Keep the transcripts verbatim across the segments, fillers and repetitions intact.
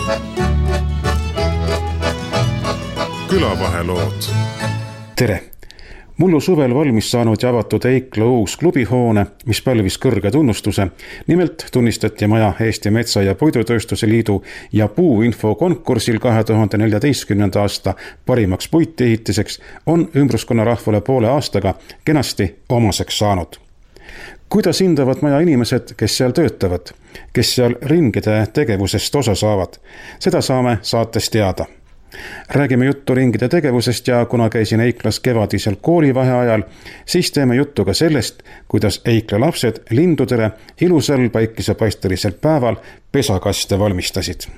Külavahelood. Tere! Mullu suvel valmis saanud ja avatud Eikla uus klubihoone, mis pälvis kõrge tunnustuse. Nimelt tunnistati maja Eesti Metsa- ja Puidutööstuse Liidu ja puuinfo konkursil kahe tuhande neljateistkümnenda aasta parimaks puitehitiseks on ümbruskonna rahvale poole aastaga kenasti omaseks saanud. Kuidas hindavad maja inimesed, kes seal töötavad, kes seal ringide tegevusest osa saavad? Seda saame saates teada. Räägime juttu ringide tegevusest ja kuna käisin Eiklas kevadisel koolivaheajal, siis teeme juttu ka sellest, kuidas Eikla lapsed lindudele ilusal päikesepaistelisel päeval pesakaste valmistasid.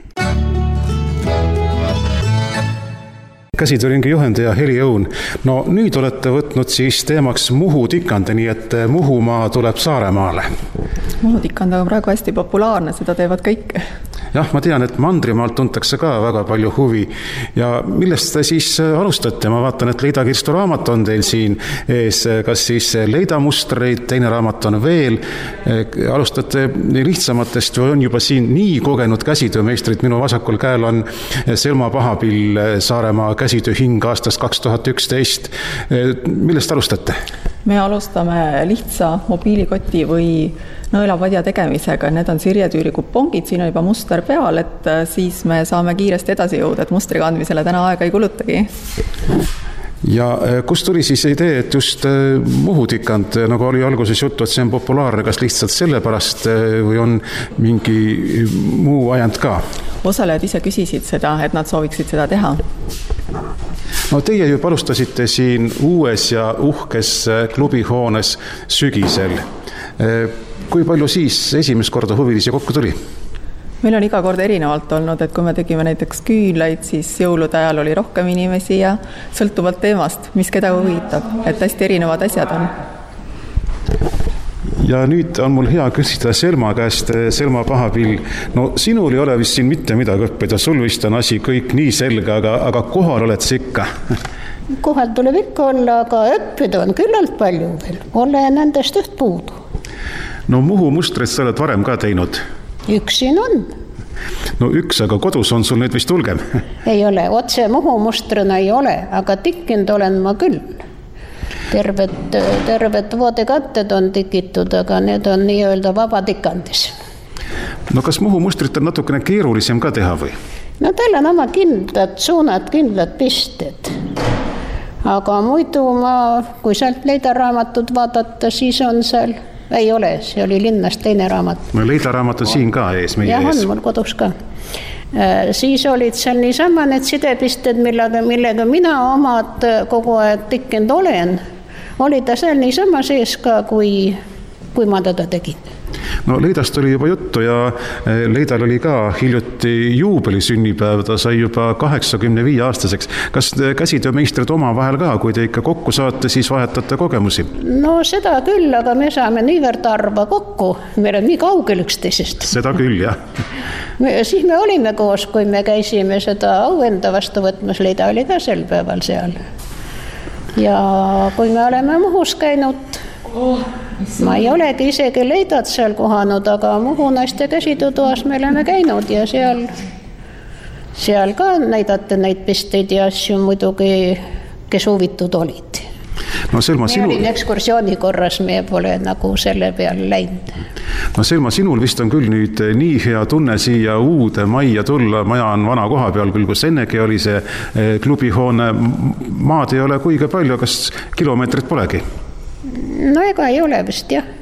Käsitööringi juhendaja Heli Õun. No nüüd olete võtnud siis teemaks Muhu tikande, nii et Muhumaa tuleb Saaremaale. Muhu tikand on praegu hästi populaarne, seda teevad kõik. Jah, ma tean, et Mandrimaalt tuntakse ka väga palju huvi. Ja millest te siis alustate? Ma vaatan, et Leida Kirstu raamat on teil siin ees. Kas siis Leida mustreid, teine raamat on veel? Alustate lihtsamatest või on juba siin nii kogenud käsitöömeistrid? Minu vasakul käel on Selma Pahapill, Saaremaa käsitöö hing aastast kaks tuhat üksteist. Millest alustate? Me alustame lihtsa mobiilikoti või nõelapadja tegemisega. Need on sirjetüüri kupongid, siin on juba muster peal, et siis me saame kiiresti edasi jõuda, et mustri kandmisele täna aega ei kulutagi. Ja kust tuli siis idee, et just Muhu tikand, nagu oli alguses juttu, et see on populaarne, kas lihtsalt sellepärast või on mingi muu ajand ka? Osalejad ise küsisid seda, et nad sooviksid seda teha. No teie juba alustasite siin uues ja uhkes klubihoones sügisel. Kui palju siis esimest korda huvilisi kokku tuli? Meil on iga kord erinevalt olnud, et kui me tegime näiteks küünlaid, siis jõulude ajal oli rohkem inimesi ja sõltuvalt teemast, mis keda huvitab, et hästi erinevad asjad on. Ja nüüd on mul hea küsida Selma käest, Selma Pahapill. No sinul ei ole vist siin mitte midagi õppida, sul vist on asi kõik nii selge, aga, aga kohal oled sa ikka? Kohal tuleb ikka olla, aga õppida on küllalt palju veel. Ole nendest üht puudu. No Muhu mustreid sa oled varem ka teinud? Üks siin on. No üks, aga kodus on sul nüüd vist hulgem? Ei ole, otse Muhu mustrina ei ole, aga tikkinud olen ma küll. Tervet, tervet voodekatted on tikitud, aga need on nii-öelda vaba tikandis. No kas Muhu mustrit on natukene keerulisem ka teha või? No tal on oma kindlad suunad, kindlad pisted. Aga muidu ma, kui sealt Leida raamatut vaadata, siis on seal, ei ole, see oli linnast teine raamat. No Leida raamat on siin ka ees, meie ja, ees. Ja on mul kodus ka. Siis olid seal niisama need sidepisted, millega, millega mina omad kogu aeg tikkinud olen. Oli ta seal niisama sees ka, kui, kui ma teda tegin. No Leidast oli juba juttu ja Leidal oli ka hiljuti juubelisünnipäev, ta sai juba kaheksakümne viie aastaseks. Kas käsitöömeistrid oma vahel ka, kui te ikka kokku saate, siis vahetate kogemusi? No seda küll, aga me saame niivõrd arva kokku, meil on nii kaugel üksteisest. Seda küll, jah. Me, siis me olime koos, kui me käisime seda auenda vastu võtmas, Leida oli ka sel päeval seal. Ja kui me oleme Muhus käinud, ma ei olegi isegi Leidat seal kohanud, aga Muhu naiste käsitöötoas me oleme käinud ja seal, seal ka näidate neid pisteid ja asju muidugi, kes huvitud olid. No Selma, me sinul... olin ekskursiooni korras, me pole nagu selle peal läinud. No Selma, sinul vist on küll nüüd nii hea tunne siia uude majja tulla. Maja on vana koha peal küll, kus ennegi oli see klubihoone. Maad ei ole kuiga palju, kas kilomeetrit polegi? No ega ei ole vist, jah.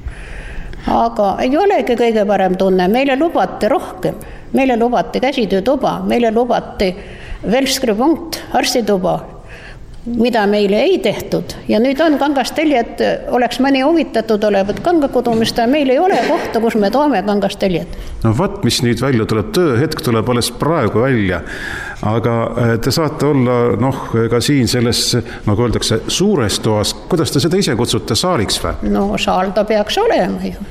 Aga ei olegi kõige parem tunne. Meile lubati rohkem. Meile lubati käsitöötuba, meile lubati velskripunkt, arstituba, mida meile ei tehtud. Ja nüüd on kangasteljed, oleks mõni huvitatud olevat kangakudumist, ja meil ei ole kohta, kus me toome kangasteljed. No vat, mis nüüd välja tuleb, tööhetk tuleb alles praegu välja. Aga te saate olla, noh, ka siin selles, nagu öeldakse, suures toas. Kuidas te seda ise kutsute, saaliks või? No saal ta peaks olema ju.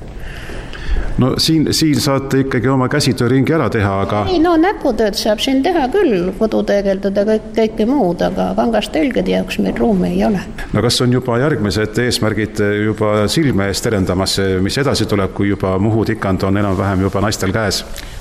No siin, siin saate ikkagi oma käsitööringi ära teha, aga... Ei, no näputööd saab siin teha küll, kodu tegeldada kõik, kõike muud, aga kangastõlgede jaoks meil ruumi ei ole. No kas on juba järgmised eesmärgid juba silme eest terendamas, mis edasi tuleb, kui juba Muhu tikand on enam-vähem juba naistel käes?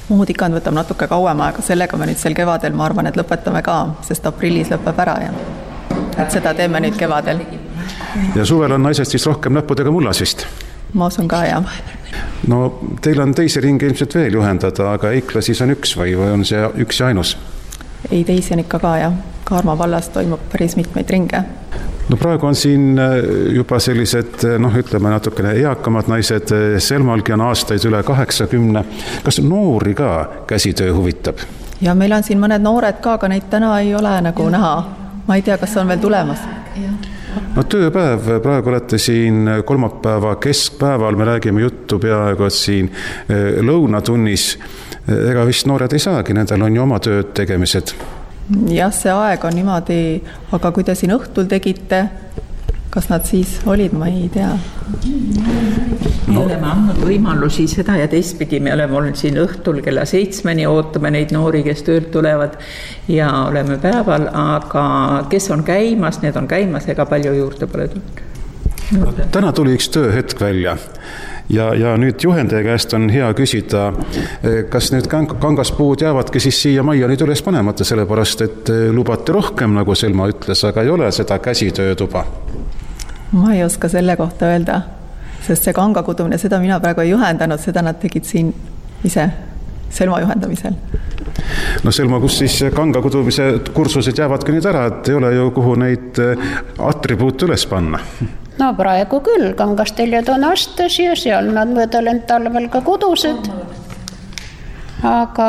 Muhutikand võtab natuke kauem aega, sellega me nüüd sel kevadel, ma arvan, et lõpetame ka, sest aprillis lõpeb ära ja et seda teeme nüüd kevadel. Ja suvel on naised siis rohkem näppudega mullas vist? Ma usun ka, jah. No teil on teisi ringe ilmselt veel juhendada, aga Eikla siis on üks või, või on see üks ja ainus? Ei, teisi on ikka ka, jah. Kaarma vallas toimub päris mitmeid ringe. No praegu on siin juba sellised, noh, ütleme natukene eakamad naised, Selmalgi on aastaid üle kaheksakümne. Kas noori ka käsitöö huvitab? Ja meil on siin mõned noored ka, aga neid täna ei ole nagu ja. Näha. Ma ei tea, kas on veel tulemas. Ja. No tööpäev, praegu olete siin kolmapäeva keskpäeval, me räägime juttu peaaegu, et siin lõunatunnis. Ega vist noored ei saagi, nendel on ju oma tööd tegemised. Jah, see aeg on niimoodi, aga kui te siin õhtul tegite, kas nad siis olid, ma ei tea. Me oleme andnud võimalusi seda ja teistpidi, me oleme olnud siin õhtul kella seitsmeni, ootame neid noori, kes töölt tulevad ja oleme päeval, aga kes on käimas, need on käimas, ega palju juurde pole tulnud. Täna tuli üks tööhetk välja. Ja, ja nüüd juhendaja käest on hea küsida, kas nüüd kangaspuud jäävadki siis siia majja nüüd üles panemata, sellepärast et lubati rohkem, nagu Selma ütles, aga ei ole seda käsitöötuba? Ma ei oska selle kohta öelda, sest see kangakudumine, seda mina praegu ei juhendanud, seda nad tegid siin ise Selma juhendamisel. No Selma, kus siis kangakudumise kursused jäävadki nüüd ära, et ei ole ju kuhu neid atribuute üles panna? No praegu küll, kangasteljad on astes ja seal nad mõõdelen talvel ka kudused. Aga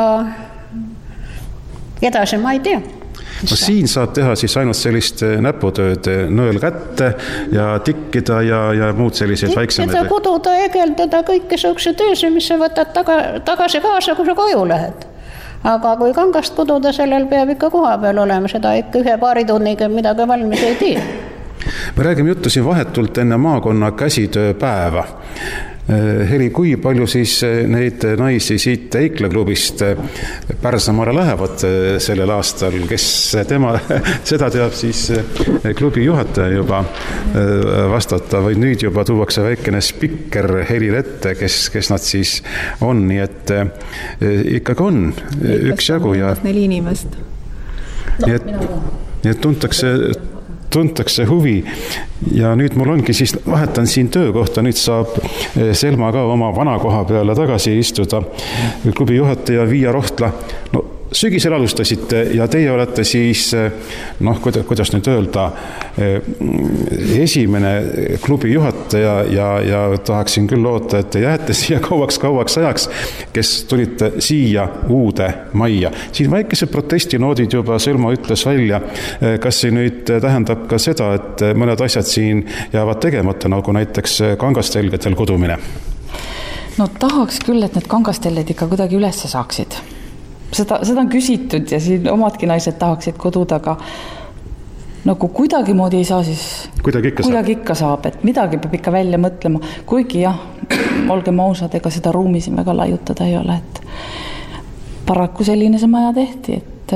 edasi ma ei tea. No siin saab teha siis ainult sellist näputööd, nõel kätte ja tikkida ja, ja muud selliseid väiksemaid. Tikkida, kududa, egeldada, kõike sõukse tööse, mis sa võtad taga, tagasi kaasa, kui sa koju lähed. Aga kui kangast kududa, sellel peab ikka koha peal olema, seda ikka ühe paari tunniga midagi valmis ei tee. Me räägime juttu siin vahetult enne maakonna käsitööpäeva. Heli, kui palju siis neid naisi siit Eikla klubist Pärsamaale lähevad sellel aastal, kes tema, seda teab siis klubi juhataja juba vastata või nüüd juba tuuakse väikene spikker Helile ette, kes, kes nad siis on, nii et ikkagi on üks jagu ja neli inimest. Nii et, nii et tuntakse tuntakse huvi ja nüüd mul ongi siis, vahetan siin töökohta, nüüd saab Selma ka oma vana koha peale tagasi istuda. Klubi juhataja Viia Rohtla, no sügisel alustasite ja teie olete siis, noh, kuidas nüüd öelda, esimene klubi juhataja ja, ja tahaksin küll loota, et te jääte siia kauaks-kauaks ajaks, kes tulite siia uude majja. Siin väikesed protestinoodid juba Selma ütles välja. Kas see nüüd tähendab ka seda, et mõned asjad siin jäävad tegemata, nagu näiteks kangastelgetel kudumine? No tahaks küll, et need kangastelled ikka kuidagi üles saaksid. Seda, seda on küsitud ja siin omadki naised tahaksid koduda, aga nagu kuidagi moodi ei saa siis, kuidagi ikka, kuidagi saab. ikka saab, et midagi peab ikka välja mõtlema, kuigi jah, olgem ausad, ega seda ruumi siin väga laiutada ei ole, et paraku selline see maja tehti, et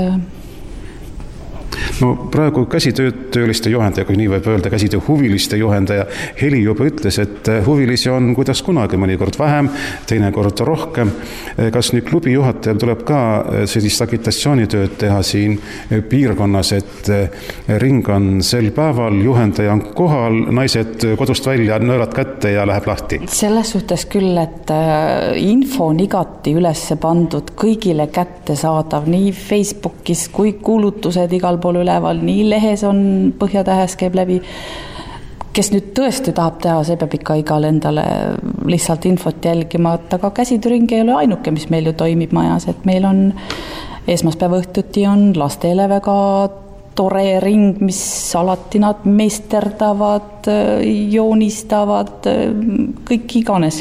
No praegu käsitööliste juhendaja, kui nii võib öelda, käsitöö huviliste juhendaja Heli juba ütles, et huvilisi on kuidas kunagi, mõnikord vähem, teinekord rohkem. Kas nüüd klubi juhatajal tuleb ka sellist agitatsioonitööd teha siin piirkonnas, et ring on sel päeval, juhendaja on kohal, naised kodust välja, nõelad kätte ja läheb lahti? Selles suhtes küll, et info on igati üles pandud, kõigile kätte saadav, nii Facebookis kui kuulutused igal pool üleval, nii lehes on Põhjatähes käib läbi. Kes nüüd tõesti tahab teha, see peab ikka igal endale lihtsalt infot jälgima, aga käsitööring ei ole ainuke, mis meil ju toimib majas, et meil on esmaspäeva õhtuti on lastele väga tore ring, mis alati nad meisterdavad, joonistavad, kõik iganes.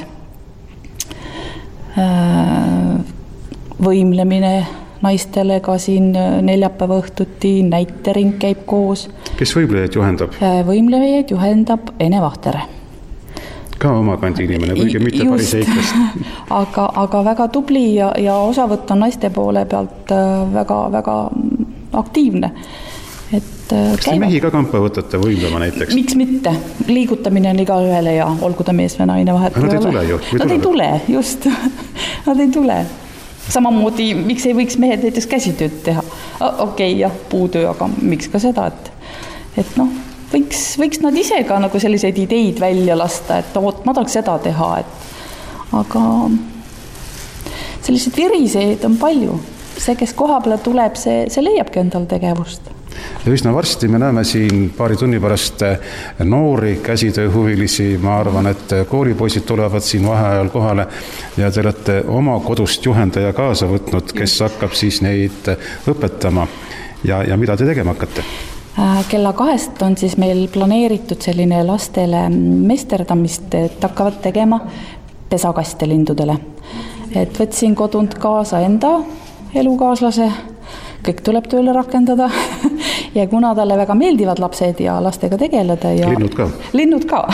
Võimlemine naistele ka siin neljapäeva õhtuti näitering käib koos. Kes võimlejaid juhendab? Võimlejaid juhendab Ene Vahter. Ka oma kandi inimene, kuigi mitte päris Eiklast. aga, aga väga tubli ja, ja osavõtt on naiste poole pealt väga, väga aktiivne. Et kas te mehi ka kampa võtate võimlema näiteks? Miks mitte? Liigutamine on iga ühele ja olgu ta mees või naine vahet. Nad ei tule ju. Nad ei tule, just. Nad ei tule. Samamoodi, miks ei võiks mehed näiteks käsitööd teha? Okei, okay, jah, puutöö, aga miks ka seda, et, et noh, võiks, võiks nad ise ka nagu selliseid ideid välja lasta, et oot, ma tahaks seda teha, et aga sellised viriseid on palju. See, kes koha peale tuleb, see, see leiabki endal tegevust. Ja üsna varsti me näeme siin paari tunni pärast noori käsitööhuvilisi. Ma arvan, et koolipoisid tulevad siin vaheajal kohale ja te olete oma kodust juhendaja kaasa võtnud, kes hakkab siis neid õpetama. Ja, ja mida te tegema hakkate? Kella kahest on siis meil planeeritud selline lastele meisterdamist, et hakkavad tegema pesakaste lindudele. Et võtsin kodunt kaasa enda elukaaslase, kõik tuleb tööle rakendada ja kuna talle väga meeldivad lapsed ja lastega tegeleda ja linnud ka, linnud ka.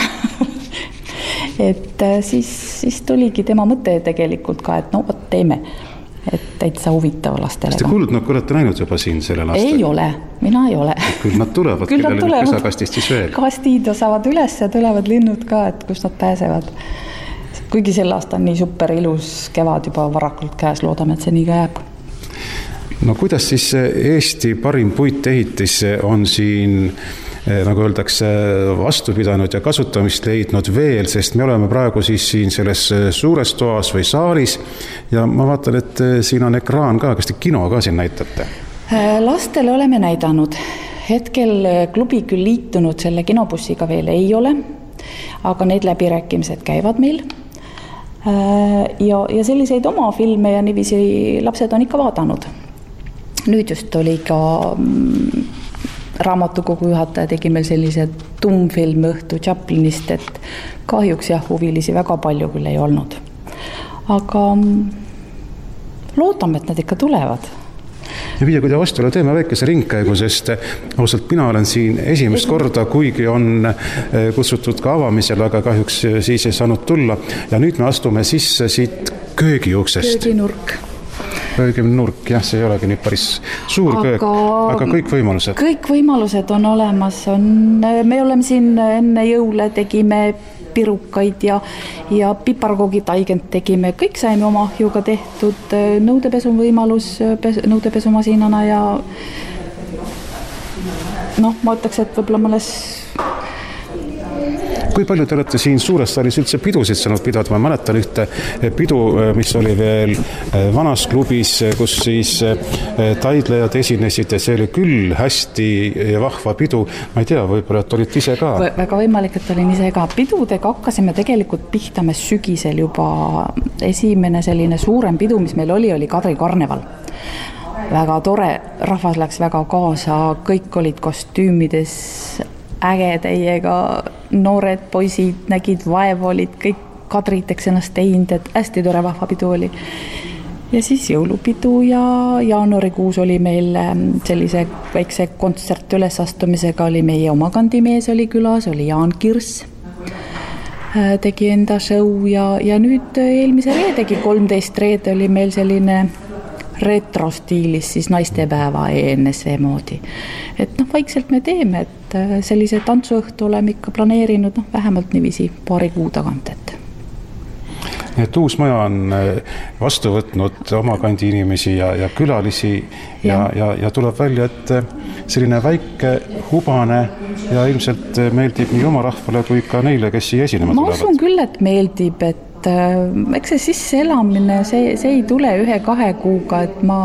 et siis, siis tuligi tema mõte tegelikult ka, et no võt teeme, et täitsa huvitav lastele. Kas te kuldnud, kui olete näinud juba siin selle laste? Ei ole, mina ei ole. Küll nad tulevad, Küll nad kellele nüüd pesakastist siis veel. Kastid saavad üles ja tulevad linnud ka, et kus nad pääsevad. Kuigi sel aasta on nii super ilus kevad juba varakult käes, loodame, et see nii ka jääb. No kuidas siis Eesti parim puitehitis on siin, nagu öeldakse, vastu pidanud ja kasutamist leidnud veel, sest me oleme praegu siis siin selles suures toas või saalis ja ma vaatan, et siin on ekraan ka, kas te kino ka siin näitate? Lastele oleme näidanud. Hetkel klubi küll liitunud selle kinobussiga veel ei ole, aga need läbirääkimised käivad meil. Ja, ja selliseid oma filme ja niiviisi lapsed on ikka vaadanud. Nüüd just oli ka raamatukogu juhataja tegi meil sellise tummfilm õhtu Chaplinist, et kahjuks jah, huvilisi väga palju küll ei olnud. Aga loodame, et nad ikka tulevad. Ja Viia, kui te vastule teeme väikese ringkäigu, sest ausalt mina olen siin esimest korda, kuigi on kutsutud ka avamisel, aga kahjuks siis ei saanud tulla. Ja nüüd me astume sisse siit köögiuksest. Kööginurk. Kööginurk, jah, see ei olegi nii päris suur aga, köök, aga kõik võimalused. Kõik võimalused on olemas. On, me oleme siin enne jõule, tegime pirukaid ja, ja piparkoogi taigent tegime. Kõik saime oma ahjuga tehtud, nõudepesu võimalus nõudepesumasinana ja noh, ma ütleks, et võib-olla mõnes. Kui palju te olete siin suures saalis üldse pidusid saanud pidada? Ma mäletan ühte pidu, mis oli veel vanas klubis, kus siis taidlejad esinesid ja see oli küll hästi vahva pidu. Ma ei tea, võib-olla, et olid ise ka. Väga võimalik, et olin ise ka. Pidudega hakkasime tegelikult pihtame sügisel juba. Esimene selline suurem pidu, mis meil oli, oli Kadri karneval. Väga tore, rahvas läks väga kaasa, kõik olid kostüümides äge täiega, noored poisid nägid vaevu, olid kõik Kadriteks ennast teinud, et hästi tore vahva pidu oli. Ja siis jõulupidu ja jaanuarikuus oli meil sellise väikse kontsert ülesastumisega, oli meie oma kandimees oli külas, oli Jaan Kirs, tegi enda show ja, ja nüüd eelmise reedegi kolmteist reede oli meil selline retrostiilis siis naistepäeva E N S V moodi. Et noh, vaikselt me teeme, et sellise tantsuõhtu oleme ikka planeerinud noh, vähemalt niiviisi paari kuu tagant. Et. et uus maja on vastu võtnud oma kandi inimesi ja, ja külalisi ja, ja, ja tuleb välja, et selline väike hubane ja ilmselt meeldib nii oma rahvale kui ka neile, kes siia esinema tulevad. Ma usun küll, et meeldib, et eks see sisse elamine, see, see ei tule ühe-kahe kuuga, et ma,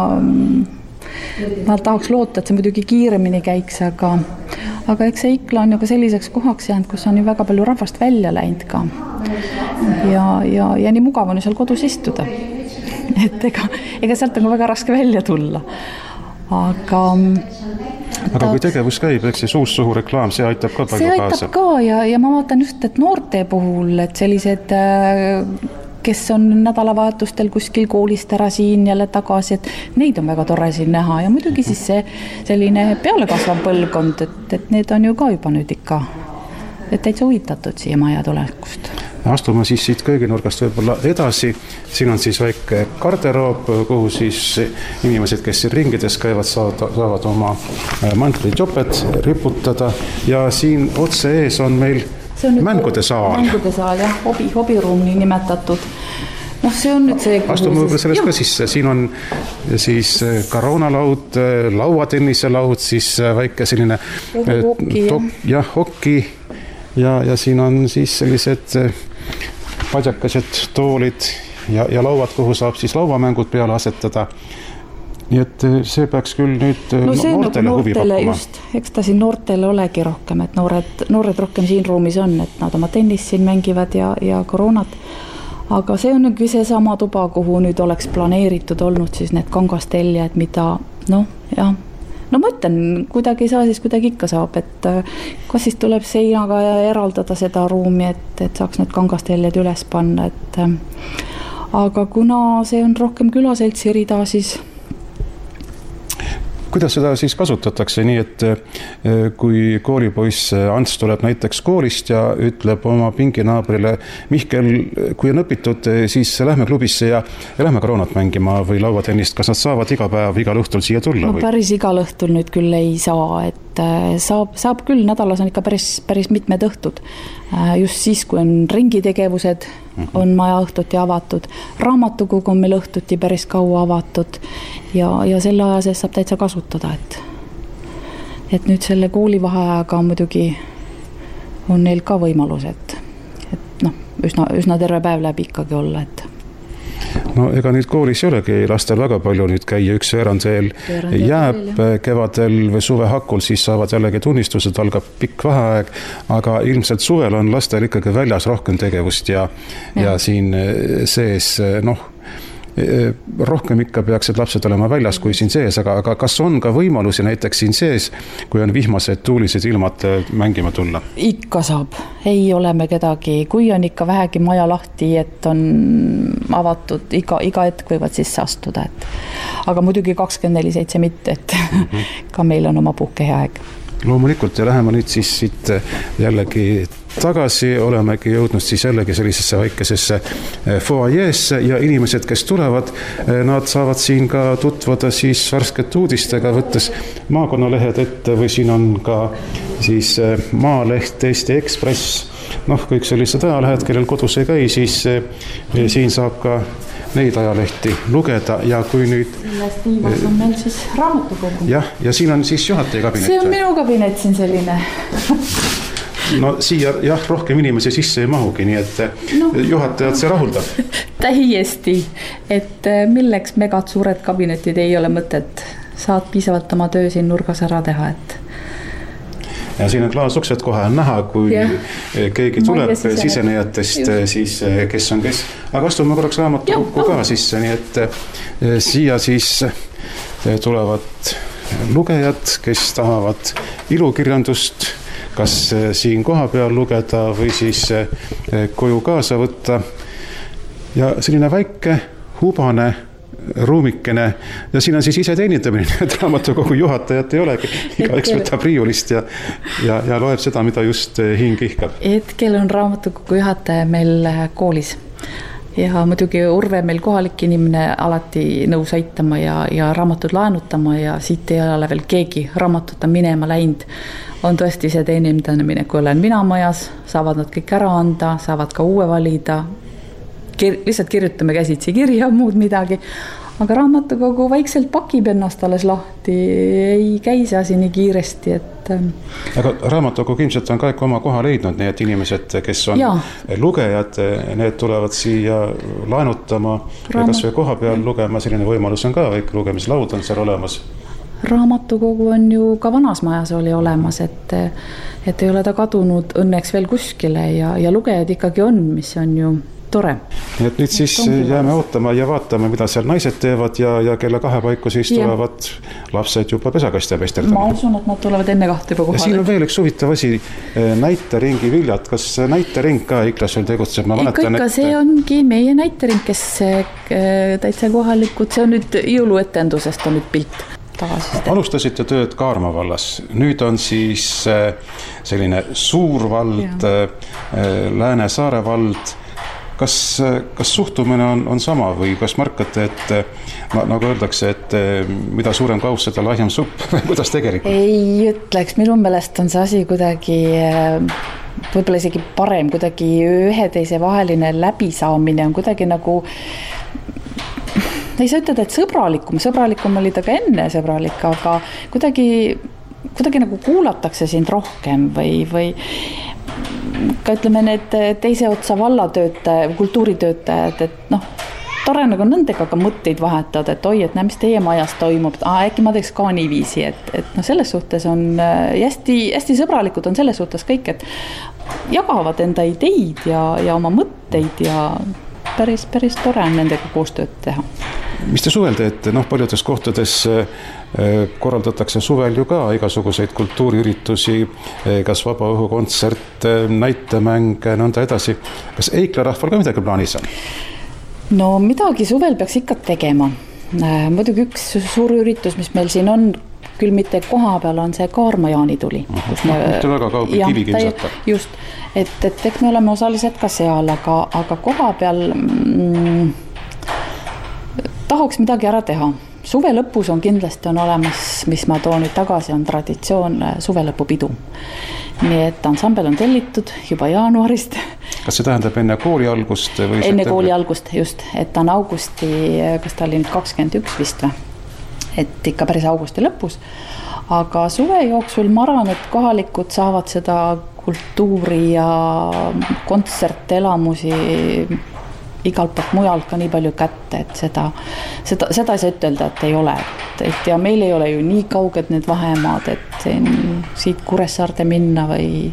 ma tahaks loota, et see muidugi kiiremini käiks, aga, aga eks see Ikla on ju ka selliseks kohaks jäänud, kus on ju väga palju rahvast välja läinud ka. Ja, ja, ja nii mugav on ju seal kodus istuda. Et ega, ega sealt on väga raske välja tulla. Aga Aga kui tegevus käib, eks see suus-suhu reklaam, see aitab ka palju kaasa. See aitab ka ja, ja ma vaatan just, et noorte puhul, et sellised, kes on nädalavahetustel kuskil koolist ära siin jälle tagasi, et neid on väga tore siin näha ja muidugi siis see selline pealekasvav põlvkond, et, et need on ju ka juba nüüd ikka, et täitsa huvitatud siia maja tulekust. Astume siis siit kööginurgast võib-olla edasi. Siin on siis väike garderoob, kuhu siis inimesed, kes siin ringides käivad, saavad, saavad oma mantlid-joped riputada. Ja siin otse ees on meil on mängude saal. Mängude saal, jah, hobi, hobiruum nii nimetatud. noh, see on nüüd see... Astume võib-olla sellest ka sisse. Siin on siis koroonalaud, lauatennise laud, siis väike selline hokki, tok, jah, hokki ja, ja siin on siis sellised padjakased toolid ja, ja lauad, kuhu saab siis lauamängud peale asetada. Nii et see peaks küll nüüd no, noortele nagu huvi pakkuma. Just, eks ta siin noortele olegi rohkem, et noored, noored rohkem siin ruumis on, et nad oma tennis siin mängivad ja, ja koroonat. Aga see on nüüd see sama tuba, kuhu nüüd oleks planeeritud olnud siis need kangasteljad, mida, noh, jah, no ma ütlen, kuidagi ei saa, siis kuidagi ikka saab, et kas siis tuleb seinaga eraldada seda ruumi, et, et saaks need kangasteljad üles panna, et aga kuna see on rohkem külaseltsi rida, siis kuidas seda siis kasutatakse nii, et kui koolipoiss Ants tuleb näiteks koolist ja ütleb oma pinginaabrile, Mihkel, kui on õpitud, siis lähme klubisse ja, ja lähme koroonat mängima või lauatennist, kas nad saavad iga päev, igal õhtul siia tulla? No või? Päris igal õhtul nüüd küll ei saa, et saab, saab küll, nädalas on ikka päris, päris mitmed õhtud. Just siis, kui on ringitegevused, on maja õhtuti avatud, raamatukogu on meil õhtuti päris kaua avatud ja, ja selle aja sees saab täitsa kasutada, et, et nüüd selle koolivaheajaga muidugi on neil ka võimalus, et, et noh, üsna, üsna terve päev läbi ikkagi olla, et no ega nüüd koolis ei olegi lastel väga palju nüüd käia, üks veerand veel jääb veel, kevadel või suve hakul, siis saavad jällegi tunnistused, algab pikk vaheaeg, aga ilmselt suvel on lastel ikkagi väljas rohkem tegevust ja, ja. ja siin sees, noh, rohkem ikka peaksid lapsed olema väljas kui siin sees, aga, aga kas on ka võimalusi näiteks siin sees, kui on vihmased tuulised ilmad mängima tulla? Ikka saab, ei ole me kedagi, kui on ikka vähegi maja lahti, et on avatud, iga, iga hetk võivad sisse astuda, et aga muidugi kakskümmend neli seitse mitte, et mm-hmm. ka meil on oma puhkeaeg. Loomulikult ja läheme nüüd siis siit jällegi tagasi, olemegi jõudnud siis jällegi sellisesse väikesesse foajeesse ja inimesed, kes tulevad, nad saavad siin ka tutvuda siis värskete uudistega, võttes maakonnalehed ette või siin on ka siis Maaleht, Eesti Ekspress, noh, kõik sellised ajalehed, kellel kodus ei käi, siis siin saab ka neid ajalehti lugeda ja kui nüüd... Sellest viivas on meil siis raamatukogu. Jah, ja siin on siis juhataja kabinet. See on minu kabinet siin selline. No siia jah, rohkem inimesi sisse ei mahugi, nii et no, juhatajad see rahuldab. Täiesti, et milleks megad suured kabinetid ei ole mõtet. Saad piisavalt oma töö siin nurgas ära teha, et ja siin on klaasuksed kohe on näha, kui ja. keegi tuleb sisenejatest, siis kes on kes. Aga astume korraks raamatukokku ka sisse, nii et siia siis tulevad lugejad, kes tahavad ilukirjandust, kas siin koha peal lugeda või siis koju kaasa võtta. Ja selline väike, hubane ruumikene ja siin on siis ise teenindamine, et raamatukogu juhatajat ei olegi. Igaüks võtab riiulist ja, ja, ja loeb seda, mida just hing ihkab. Hetkel on raamatukogu juhataja meil koolis ja muidugi Urve meil kohalik inimene alati nõus aitama ja, ja raamatud laenutama ja siit ei ole veel keegi raamatuta minema läinud. On tõesti see teenindamine, kui olen mina majas, saavad nad kõik ära anda, saavad ka uue valida. Kir- lihtsalt kirjutame käsitsi kirja, muud midagi, aga raamatukogu vaikselt pakib ennast alles lahti, ei käi see asi nii kiiresti, et aga raamatukogu ilmselt on ka ikka oma koha leidnud, nii et inimesed, kes on ja. lugejad, need tulevad siia laenutama Raamat... ja kas või koha peal lugema, selline võimalus on ka, väike lugemislaud on seal olemas. Raamatukogu on ju ka vanas majas oli olemas, et, et ei ole ta kadunud õnneks veel kuskile ja, ja lugejad ikkagi on, mis on ju tore. Nii et nüüd siis jääme ootama ja vaatame, mida seal naised teevad ja, ja kella kahe paiku siis ja. tulevad lapsed juba pesakaste pesterdama. Ma usun, et nad tulevad enne kahte juba kohale. Ja siin on veel üks huvitav asi, näiteringi viljad. Kas näitering ka Iklas veel tegutseb? Ma ikka, ikka et... see ongi meie näitering, kes täitsa kohalikud, see on nüüd jõuluetendusest on nüüd pilt. Tagasiste. Alustasite tööd Kaarma vallas. Nüüd on siis selline suur vald, Lääne-Saare vald. Kas, kas suhtumine on, on sama või kas markate, et nagu öeldakse, et mida suurem kaus, seda lahjem supp või kuidas tegelikult? Ei ütleks, minu meelest on see asi kuidagi võib-olla isegi parem, kuidagi ühe teise vaheline läbisaamine on kuidagi nagu, ei saa ütelda, et sõbralikum, sõbralikum oli ta ka enne sõbralik, aga kuidagi, kuidagi nagu kuulatakse sind rohkem või, või ka ütleme need teise otsa vallatöötaja, kultuuritöötajad, et noh, tore nagu nendega ka mõtteid vahetada, et oi, et näe, mis teie majas toimub, Aa, äkki ma teeks ka niiviisi, et, et no selles suhtes on hästi, hästi sõbralikud on selles suhtes kõik, et jagavad enda ideid ja, ja oma mõtteid ja päris, päris tore on nendega koostööd teha. Mis te suvel teete? Noh, paljudes kohtades korraldatakse suvel ju ka igasuguseid kultuuriüritusi, kas vabaõhukontsert, näitemänge, nõnda edasi. Kas Eikla rahval ka midagi plaanis on? No midagi suvel peaks ikka tegema. Muidugi üks suur üritus, mis meil siin on, küll mitte koha peal, on see Kaarma jaanituli. Me, mitte väga kauge kivikilsata. Just, et, et eks me oleme osalised ka seal, aga, aga koha peal mm, tahaks midagi ära teha. Suve lõpus on kindlasti on olemas, mis ma toon nüüd tagasi, on traditsioon suvelõpupidu. Nii et ansambel on tellitud juba jaanuarist. Kas see tähendab enne kooli algust? Või enne septembri? Kooli algust, just. Et ta on augusti, kas ta oli nüüd kakskümmend üks vist või? Et ikka päris augusti lõpus. Aga suve jooksul ma arvan, et kohalikud saavad seda kultuuri ja kontserte, elamusi igalt poolt mujalt ka nii palju kätte, et seda, seda, seda ei saa ütelda, et ei ole. Et, et ja meil ei ole ju nii kauged need vahemaad, et siin, siit Kuressaarde minna või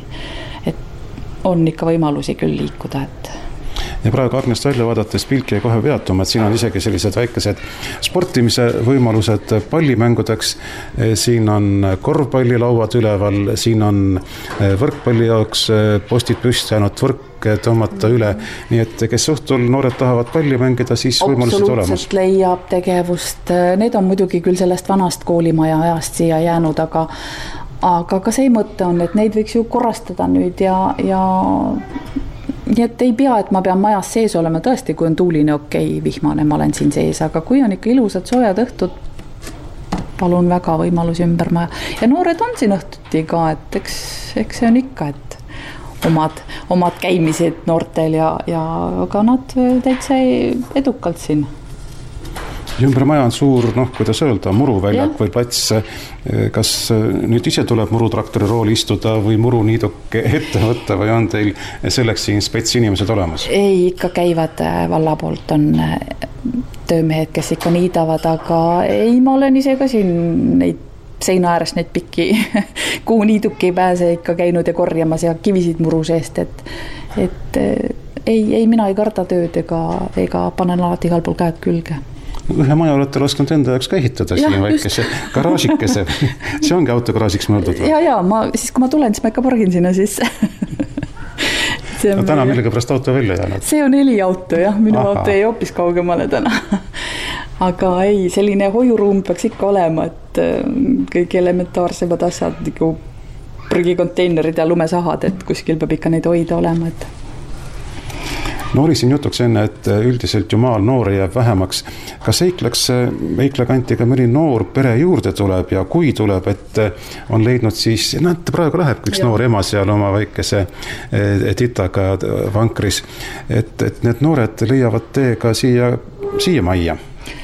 et on ikka võimalusi küll liikuda, et ja praegu Arnest välja vaadates pilki ja kohe peatuma, et siin on isegi sellised väikesed sportimise võimalused pallimängudeks. Siin on korvpallilauad üleval, siin on võrkpalli jaoks postid püsti ainult võrk tõmmata üle. Nii et kes õhtul noored tahavad palli mängida, siis võimalused olemas. Absoluutselt leiab tegevust. Need on muidugi küll sellest vanast koolimaja ajast siia jäänud, aga aga ka see mõte on, et neid võiks ju korrastada nüüd ja, ja nii et ei pea, et ma pean majas sees olema tõesti, kui on tuuline okei, vihmane, ma olen siin sees, aga kui on ikka ilusad soojad õhtud, palun väga võimalusi ümber maja. Ja noored on siin õhtuti ka, et eks, eks see on ikka, et omad, omad käimised noortel ja, ja aga nad täitsa edukalt siin. Ümber maja on suur, noh, kuidas öelda, muruväljak või plats. Kas nüüd ise tuleb murutraktori rooli istuda või muruniiduke ette võtta või on teil selleks siin spets inimesed olemas? Ei, ikka käivad valla poolt on töömehed, kes ikka niidavad, aga ei, ma olen ise ka siin neid seina ääres neid pikki, kuhu niiduki ei pääse ikka käinud ja korjamas ja kivisid muru seest, et, et ei, ei, mina ei karda tööd ega, ega panen alati igal pool käed külge. Ühe maja olete lasknud enda jaoks ka ehitada ja, siin väikese garaažikese. See ongi autogaraažiks mõeldud või? Ja, ja, ma, siis kui ma tulen, siis ma ikka pargin sinna sisse. No, täna millega pärast auto välja jäänud? See on heli auto, jah. Minu Aha. auto ei hoopis kaugemale täna. Aga ei, selline hoiuruum peaks ikka olema, et kõik elementaarsemad asjad, nagu prügikonteinerid ja lumesahad, et kuskil peab ikka neid hoida olema, et no oli siin jutuks enne, et üldiselt ju maal noori jääb vähemaks. Kas Eiklaks, Eikla kantiga mõni noor pere juurde tuleb ja kui tuleb, et on leidnud siis, näed, praegu läheb üks ja. Noor ema seal oma väikese titaga vankris, et, et need noored leiavad teega siia, siia majja?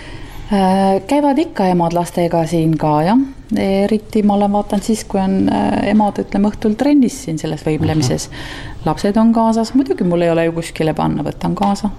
Käivad ikka emad lastega siin ka, jah. Eriti ma olen vaatan siis, kui on emad, ütleme, õhtul trennis siin selles võimlemises. Lapsed on kaasas, muidugi mul ei ole ju kuskile panna, võtan kaasa.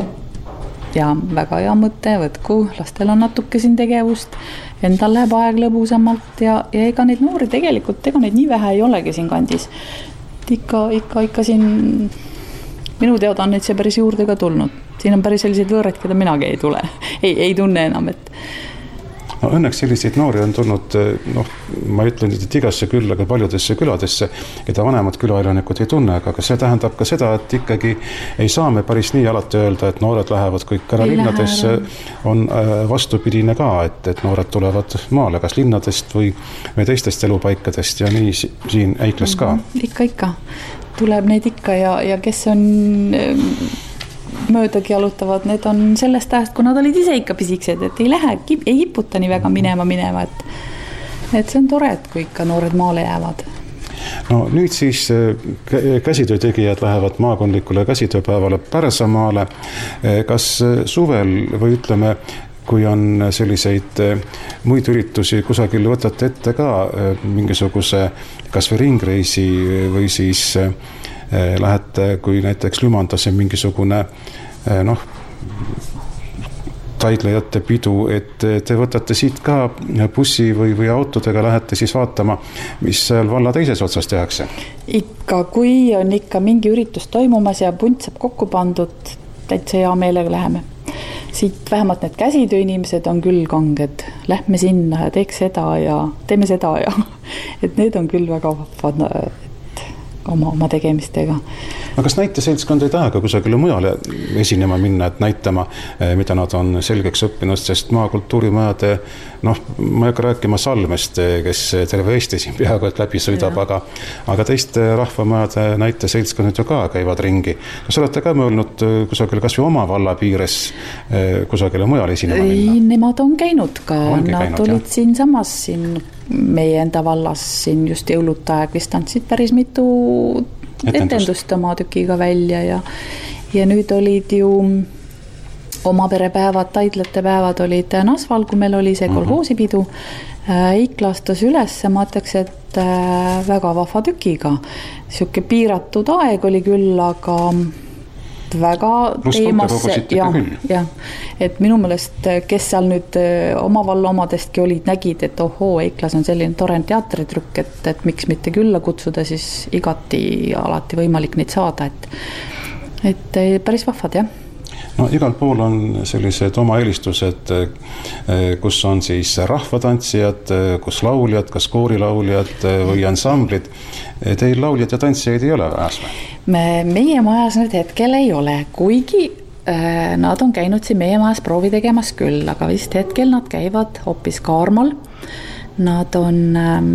Ja väga hea mõte, võtku, lastel on natuke siin tegevust, endal läheb aeg lõbusamalt ja, ja ega neid noori tegelikult, ega neid nii vähe ei olegi siin kandis. Ikka, ikka, ikka siin, minu teada on neid see päris juurde ka tulnud. Siin on päris selliseid võõraid, keda minagi ei tule. Ei, ei tunne enam, et no õnneks selliseid noori on tulnud, noh, ma ütlen, et igasse külla, aga paljudesse küladesse, keda vanemad külaelanikud ei tunne, aga see tähendab ka seda, et ikkagi ei saa me päris nii alati öelda, et noored lähevad kõik ära linnadesse, on vastupidine ka, et, et noored tulevad maale, kas linnadest või, või teistest elupaikadest ja nii siin Eiklas ka. Ikka, ikka. Tuleb neid ikka ja, ja kes on möödagi jalutavad, need on sellest ajast, kui nad olid ise ikka pisiksed, et ei lähe, ei kiputa nii väga minema minema, et, et see on tore, et kui ikka noored maale jäävad. no nüüd siis käsitöötegijad lähevad maakondlikule käsitööpäevale Pärsamaale. Kas suvel või ütleme, kui on selliseid muid üritusi, kusagil võtate ette ka mingisuguse kas või ringreisi või siis lähete, kui näiteks Lümandas on mingisugune noh, taidlejate pidu, et te võtate siit ka bussi või, või autodega, lähete siis vaatama, mis seal valla teises otsas tehakse? Ikka, kui on ikka mingi üritus toimumas ja punt saab kokku pandud, täitsa hea meelega läheme. Siit vähemalt need käsitööinimesed on küll kanged. Lähme sinna ja teeks seda ja teeme seda ja et need on küll väga vahvad oma, oma tegemistega. Aga kas näiteseltskond ei taha ka kusagile mujale esinema minna, et näitama, mida nad on selgeks õppinud, sest maakultuurimajade, noh, ma ei hakka rääkima Salmest, kes terve Eesti siin peaaegu et läbi sõidab, aga, aga teiste rahvamajade näiteseltskonnad ju ka käivad ringi. Kas olete ka mõelnud kusagile kas või oma valla piires kusagile mujale esinema minna? Ei, nemad on käinud ka. Ongi nad käinud, olid jah. Siin samas siin meie enda vallas siin just jõuluta aeg vist andsid päris mitu etendust oma tükiga välja ja, ja nüüd olid ju oma perepäevad, taidlate päevad olid Nasval, kui meil oli see kolhoosipidu. Ikla astus üles, ma ütleks, et väga vahva tükiga. Siuke piiratud aeg oli küll, aga väga teemasse. Ja, ja, et minu meelest, kes seal nüüd oma valla omadestki olid, nägid, et ohoo, Iklas on selline tore teatritrükk, et, et miks mitte külla kutsuda, siis igati alati võimalik neid saada, et, et päris vahvad, jah. No igal pool on sellised oma eelistused, kus on siis rahvatantsijad, kus lauljad, kas koorilauljad või ansamblid. Teil lauljad ja tantsijaid ei ole vähas või? Me, meie majas nüüd hetkel ei ole, kuigi äh, nad on käinud siin meie majas proovi tegemas küll, aga vist hetkel nad käivad hoopis Kaarmal. Nad on, ähm,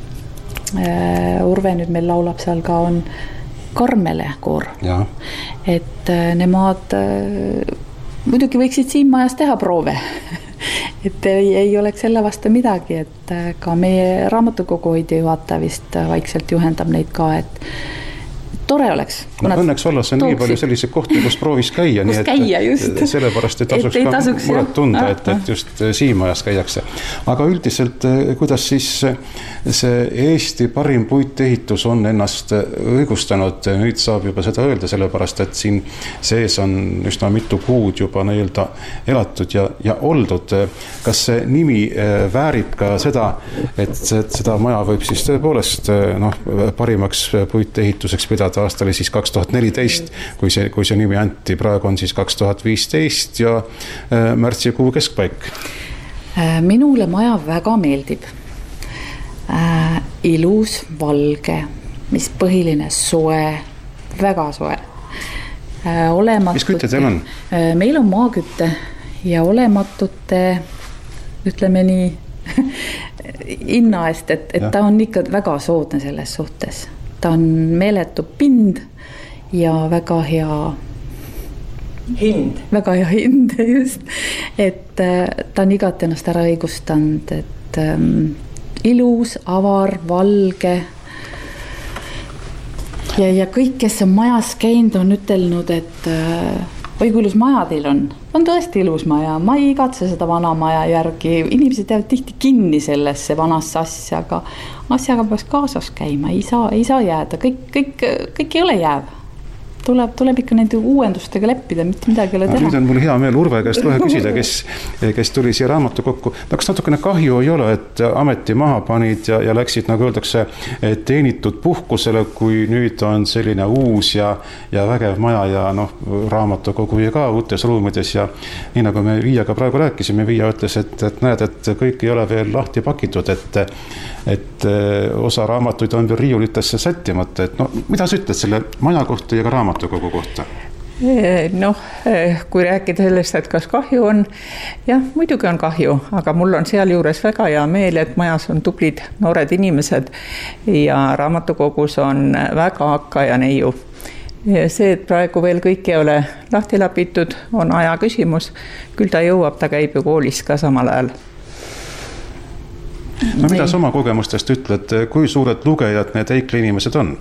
äh, Urve nüüd meil laulab seal ka on Karmele koor. Ja. Et äh, nemad äh, muidugi võiksid siin majas teha proove. et ei, ei oleks selle vastu midagi, et äh, ka meie raamatukogu hoidja juhataja vist vaikselt juhendab neid ka, et tore oleks. No, õnneks vallas on nii palju selliseid kohti, kus proovis käia, kus nii et käia, just. Sellepärast, et tasuks et ka tasuks, muret tunda, et, et just siimajas käiakse. Aga üldiselt, kuidas siis see Eesti parim puitehitus on ennast õigustanud, nüüd saab juba seda öelda, sellepärast, et siin sees on üsna mitu kuud juba nii-öelda elatud ja, ja oldud. Kas see nimi väärib ka seda, et seda maja võib siis tõepoolest noh, parimaks puitehituseks pidada? Aasta oli siis kaks tuhat neliteist, kui see, kui see nimi anti, praegu on siis kaks tuhat viisteist ja äh, märtsikuu keskpaik. Minule maja väga meeldib. Äh, ilus, valge, mis põhiline soe, väga soe. Äh, olematute, mis kütte teil on? Äh, meil on maakütte ja olematute, ütleme nii, inna eest, et, et ta on ikka väga soodne selles suhtes. Ta on meeletu pind ja väga hea hind. Väga hea hind, just. Et ta on igat ennast ära õigustanud, et um, ilus, avar, valge. Ja, ja kõik, kes on majas käinud, on ütelnud, et uh, oi, kui ilus maja teil on. On tõesti ilus maja. Ma ei igatse seda vana maja järgi. Inimesed jäävad tihti kinni sellesse vanasse asja, aga asjaga peaks kaasas käima. Ei saa, ei saa jääda. Kõik, kõik, kõik ei ole jääv. Tuleb, tuleb ikka nende uuendustega leppida, mitte midagi ei ole teha. Nüüd on mul hea meel Urve käest kohe küsida, kes, kes tuli siia raamatukokku. No, kas natukene kahju ei ole, et ameti maha panid ja, ja läksid, nagu öeldakse, teenitud puhkusele, kui nüüd on selline uus ja, ja vägev maja ja noh, raamatukogu ja ka uutes ruumides ja nii nagu me Viiaga praegu rääkisime, Viia ütles, et, et näed, et kõik ei ole veel lahti pakitud, et, et osa raamatuid on veel riiulitesse sättimata, et no, mida sa ütled selle maja kohta ja ka raamatukogu kohta? Noh, kui rääkida sellest, et kas kahju on, jah, muidugi on kahju, aga mul on seal juures väga hea meel, et majas on tublid noored inimesed ja raamatukogus on väga hakka ja neiu. See, et praegu veel kõik ei ole lahti lapitud, on aja küsimus. Küll ta jõuab, ta käib ju koolis ka samal ajal. no mida sa oma kogemustest ütled, kui suured lugejad need Eikli inimesed on?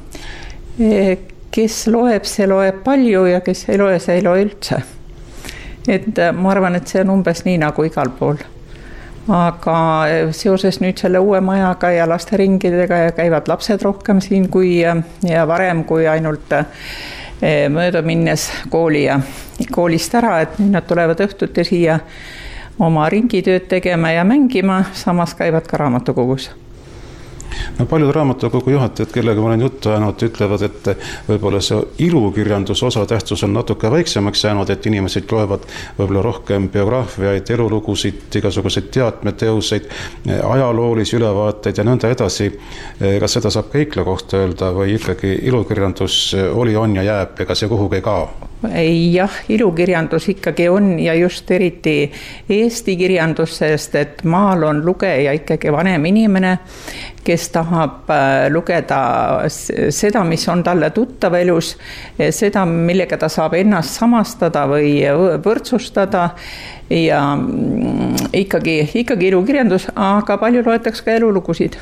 Kes loeb, see loeb palju ja kes ei loe, see ei loe üldse. Et ma arvan, et see on umbes nii nagu igal pool. Aga seoses nüüd selle uue majaga ja lasteringidega ja käivad lapsed rohkem siin kui ja varem kui ainult mööda minnes kooli ja koolist ära, et nüüd nad tulevad õhtuti siia oma ringitööd tegema ja mängima, samas käivad ka raamatukogus. No paljud raamatukogu juhatajad, kellega ma olen juttu ajanud, ütlevad, et võib-olla see ilukirjandus osa tähtsus on natuke väiksemaks jäänud, et inimesed loevad võib-olla rohkem biograafiaid, elulugusid, igasuguseid teatmeteoseid, ajaloolisi ülevaateid ja nõnda edasi. Kas seda saab ka Eikla kohta öelda või ikkagi ilukirjandus oli, on ja jääb, ega see kuhugi ei kao? Jah, ilukirjandus ikkagi on ja just eriti Eesti kirjandus, sest et maal on lugeja ikkagi vanem inimene, kes tahab lugeda seda, mis on talle tuttav elus, seda, millega ta saab ennast samastada või võrdsustada ja ikkagi, ikkagi ilukirjandus, aga palju loetakse ka elulugusid.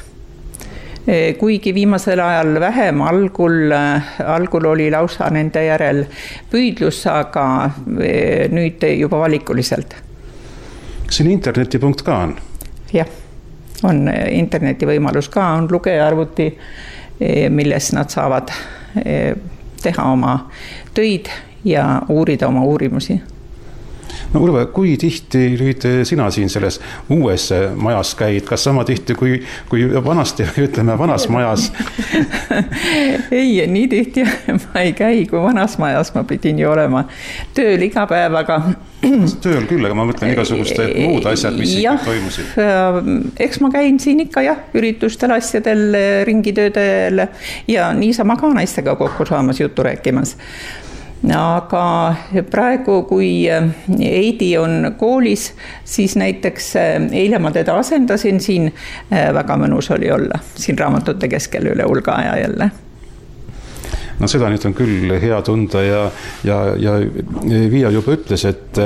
Kuigi viimasel ajal vähem, algul, algul oli lausa nende järel püüdlus, aga nüüd juba valikuliselt. Siin interneti punkt ka on? Jah, on interneti võimalus ka, on lugejaarvuti, milles nad saavad teha oma töid ja uurida oma uurimusi. No Urve, kui tihti nüüd sina siin selles uues majas käid? Kas sama tihti kui, kui vanasti, ütleme vanas majas? Ei, nii tihti ma ei käi, kui vanas majas ma pidin ju olema tööl iga päev, aga tööl küll, aga ma mõtlen igasuguste muud asjad, mis ja, toimusid. Eks ma käin siin ikka jah, üritustel, asjadel, ringitöödel ja niisama ka naistega kokku saamas juttu rääkimas. Aga praegu, kui Eidi on koolis, siis näiteks eile ma teda asendasin siin, väga mõnus oli olla siin raamatute keskel üle hulga aja jälle. No seda nüüd on küll hea tunda ja, ja, ja Viia juba ütles, et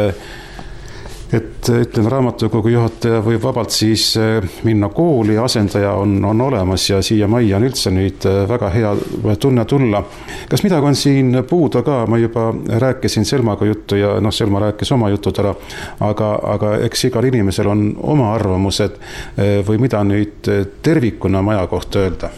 et ütlen, raamatukogu juhataja võib vabalt siis minna kooli, asendaja on, on olemas ja siia majja on üldse nüüd väga hea tunne tulla. Kas midagi on siin puudu ka? Ma juba rääkisin Selmaga juttu ja noh, Selma rääkis oma jutud ära, aga, aga eks igal inimesel on oma arvamused või mida nüüd tervikuna maja kohta öelda?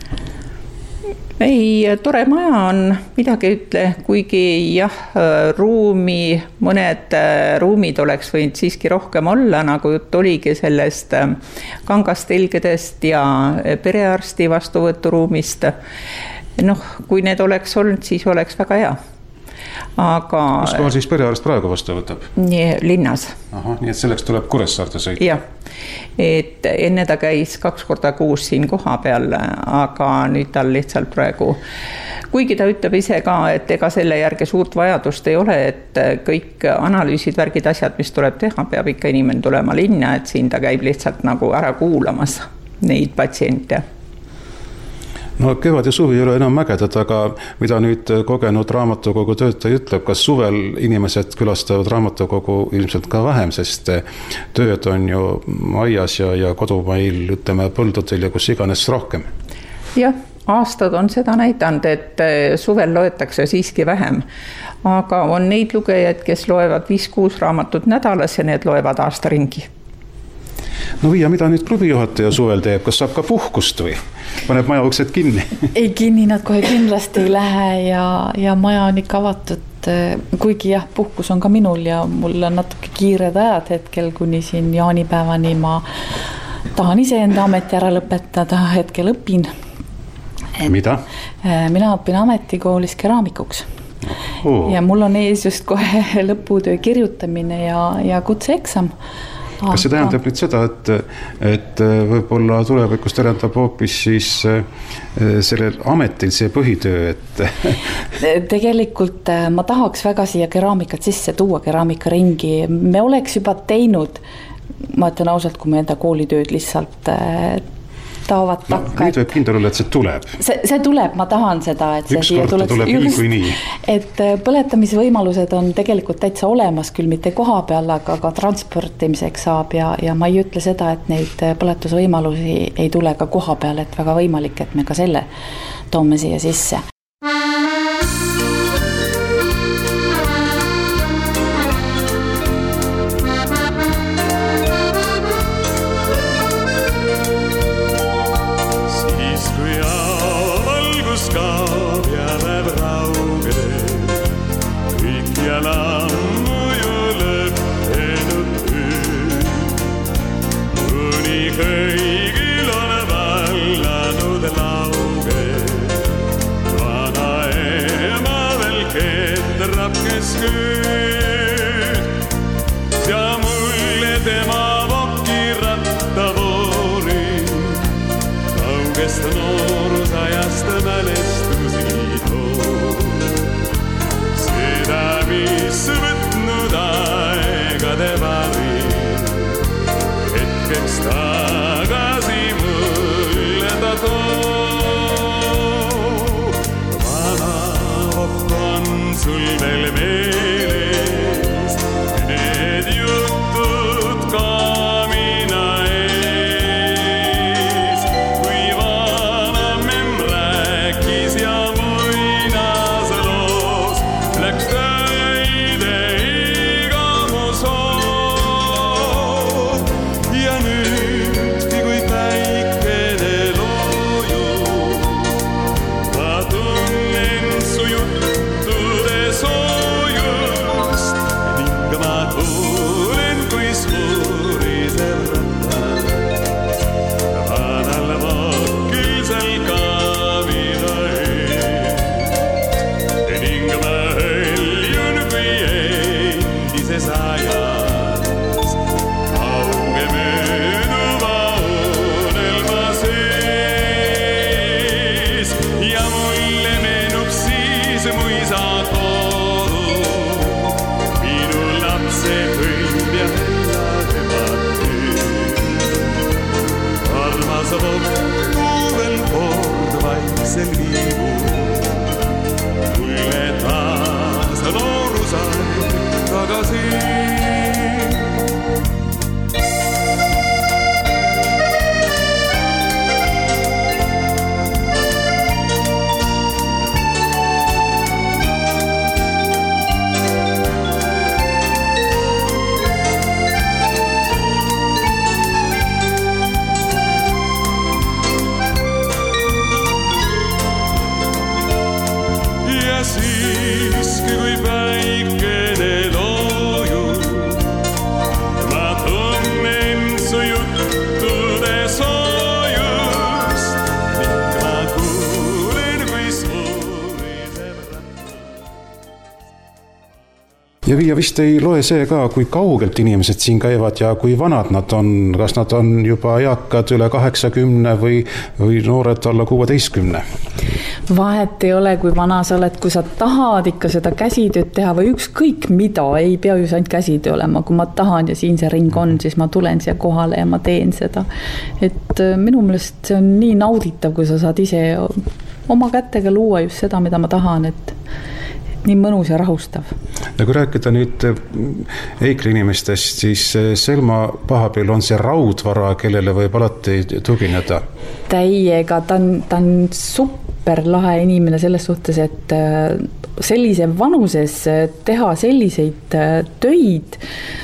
Ei, tore maja on, midagi ütle, kuigi jah, ruumi, mõned ruumid oleks võinud siiski rohkem olla, nagu jutt oligi sellest kangastelgedest ja perearsti vastuvõturuumist. Noh, kui need oleks olnud, siis oleks väga hea. Aga kus kohal siis perearst praegu vastu võtab? Nii, linnas. Aha, nii et selleks tuleb Kuressaarde sõita. Jah, et enne ta käis kaks korda kuus siin koha peal, aga nüüd tal lihtsalt praegu, kuigi ta ütleb ise ka, et ega selle järgi suurt vajadust ei ole, et kõik analüüsid, värgid, asjad, mis tuleb teha, peab ikka inimene tulema linna, et siin ta käib lihtsalt nagu ära kuulamas neid patsiente. No kevad ja suvi ei ole enam mägedad, aga mida nüüd kogenud raamatukogu töötaja ütleb, kas suvel inimesed külastavad raamatukogu ilmselt ka vähem, sest tööd on ju aias ja, ja kodumail, ütleme, põldudel ja kus iganes rohkem? Jah, aastad on seda näidanud, et suvel loetakse siiski vähem, aga on neid lugejaid, kes loevad viis-kuus raamatut nädalas ja need loevad aasta ringi. No Viia, mida nüüd klubijuhataja suvel teeb? Kas saab ka puhkust või paneb maja uksed kinni? Ei, kinni nad kohe kindlasti ei lähe ja, ja maja on ikka avatud, kuigi jah, puhkus on ka minul ja mul on natuke kiired ajad hetkel, kuni siin jaanipäevani ma tahan ise enda ameti ära lõpetada, hetkel õpin. Et mida? Mina õpin ametikoolis keraamikuks. Oh. Ja mul on ees just kohe lõputöö kirjutamine ja, ja kutseeksam. Kas see tähendab nüüd seda, et, et võib-olla tulevikus tähendab hoopis siis sellel ametil see põhitöö, et tegelikult ma tahaks väga siia keraamikat sisse tuua, keraamikaringi. Me oleks juba teinud, ma ütlen ausalt, kui me enda koolitööd lihtsalt taovad takka. No, nüüd võib kindel olla, et see tuleb. See, see tuleb, ma tahan seda, et see üks siia kord tuleb just, nii kui nii. Et põletamisvõimalused on tegelikult täitsa olemas, küll mitte koha peal, aga ka transportimiseks saab ja, ja ma ei ütle seda, et neid põletusvõimalusi ei tule ka koha peal, et väga võimalik, et me ka selle toome siia sisse. Ja Viia vist ei loe see ka, kui kaugelt inimesed siin käivad ja kui vanad nad on, kas nad on juba eakad üle kaheksakümne või, või noored alla kuueteistkümne? Vahet ei ole, kui vana sa oled, kui sa tahad ikka seda käsitööd teha või ükskõik mida, ei pea ju ainult käsitöö olema, kui ma tahan ja siin see ring on, siis ma tulen siia kohale ja ma teen seda. Et minu meelest see on nii nauditav, kui sa saad ise oma kätega luua just seda, mida ma tahan, et nii mõnus ja rahustav. Ja kui rääkida nüüd Eikri inimestest, siis Selma Pahapill on see raudvara, kellele võib alati tugineda? Täiega, ta on, ta on super lahe inimene selles suhtes, et sellise vanuses teha selliseid töid,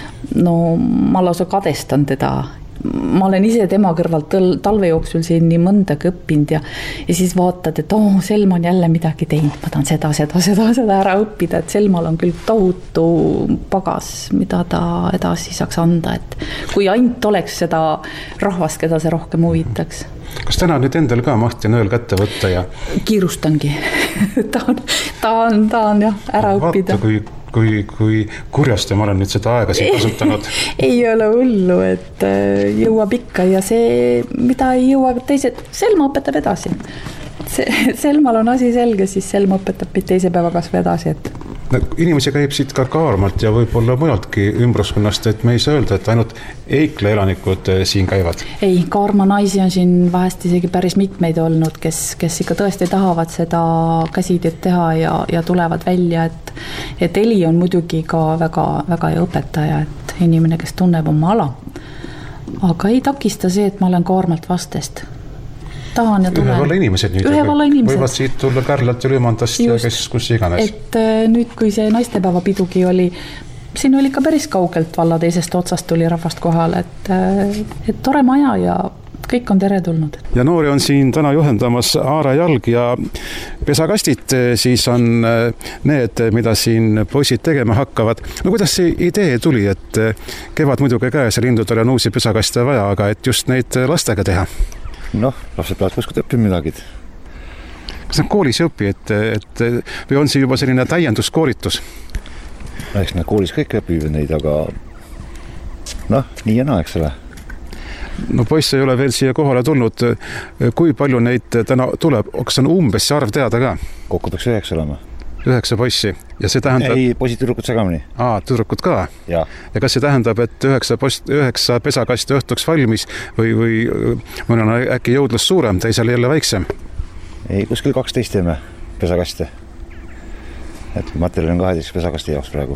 no ma lausa kadestan teda. Ma olen ise tema kõrvalt talve jooksul siin nii mõndagi õppinud ja, ja siis vaatad, et oh, Selma on jälle midagi teinud, ma tahan seda, seda, seda, seda ära õppida, et Selmal on küll tohutu pagas, mida ta edasi saaks anda, et kui ainult oleks seda rahvast, keda see rohkem huvitaks. Kas täna nüüd endal ka mahti nõel kätte võtta ja? Kiirustangi. ta on, ta on, ta on jah, ära õppida. Vaata, kui Kui, kui kurjasti ma olen nüüd seda aega siin kasutanud. Ei ole hullu, et jõuab ikka ja see, mida ei jõua teised, Selma õpetab edasi. Selmal on asi selge, siis Selma õpetab teise päeva kasvõi edasi, et No, inimesi käib siit ka Kaarmalt ja võib-olla mujaltki ümbruskonnast, et me ei saa öelda, et ainult Eikla elanikud siin käivad. Ei, Kaarma naisi on siin vahest isegi päris mitmeid olnud, kes, kes ikka tõesti tahavad seda käsitööd teha ja, ja tulevad välja, et, et Eli on muidugi ka väga, väga hea õpetaja, et inimene, kes tunneb oma ala. Aga ei takista see, et ma olen Kaarmalt vastest. Tahan ja tulen. Ühe valla inimesed nüüd. Ühe valla inimesed. Võivad siit tulla Kärlalt ja Lümandast ja kes kus iganes. Et nüüd, kui see naistepäeva pidugi oli, siin oli ka päris kaugelt valla teisest otsast tuli rahvast kohale, et, et tore maja ja kõik on teretulnud. Ja noori on siin täna juhendamas Aare Jalg ja pesakastid siis on need, mida siin poisid tegema hakkavad. No kuidas see idee tuli, et kevad muidugi käes ja lindudel on uusi pesakaste vaja, aga et just neid lastega teha? Noh, lapsed peavad kuskil õppima midagi. Kas nad koolis ei õpi, et, et, või on see juba selline täienduskoolitus? No, eks nad koolis kõik õpivad neid, aga noh, nii ja naa, eks ole. No poiss ei ole veel siia kohale tulnud. Kui palju neid täna tuleb? Kas on umbes see arv teada ka? Kokku peaks üheksa olema. Üheksa poissi. Ja see tähendab... Ei, poisid tüdrukud segamini. Aa, tüdrukud ka? Ja. Ja kas see tähendab, et üheksa, post, üheksa pesakasti õhtuks valmis või, või mõne on äkki jõudlus suurem, teisel jälle väiksem? Ei, kuskil kaksteist teeme pesakaste. Et materjal on kaheteist pesakasti jaoks praegu.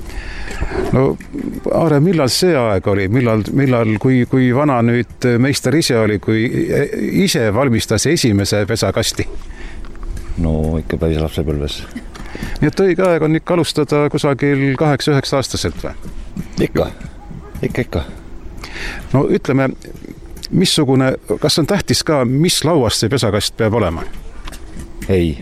No, Aare, millal see aeg oli? Millal, millal kui, kui vana nüüd meister ise oli, kui ise valmistas esimese pesakasti? No, ikka päris lapsepõlves. Nii et õige aeg on ikka alustada kusagil kaheksa-üheksa aastaselt või? Ikka, ikka, ikka. No ütleme, missugune, kas on tähtis ka, mis lauast see pesakast peab olema? Ei,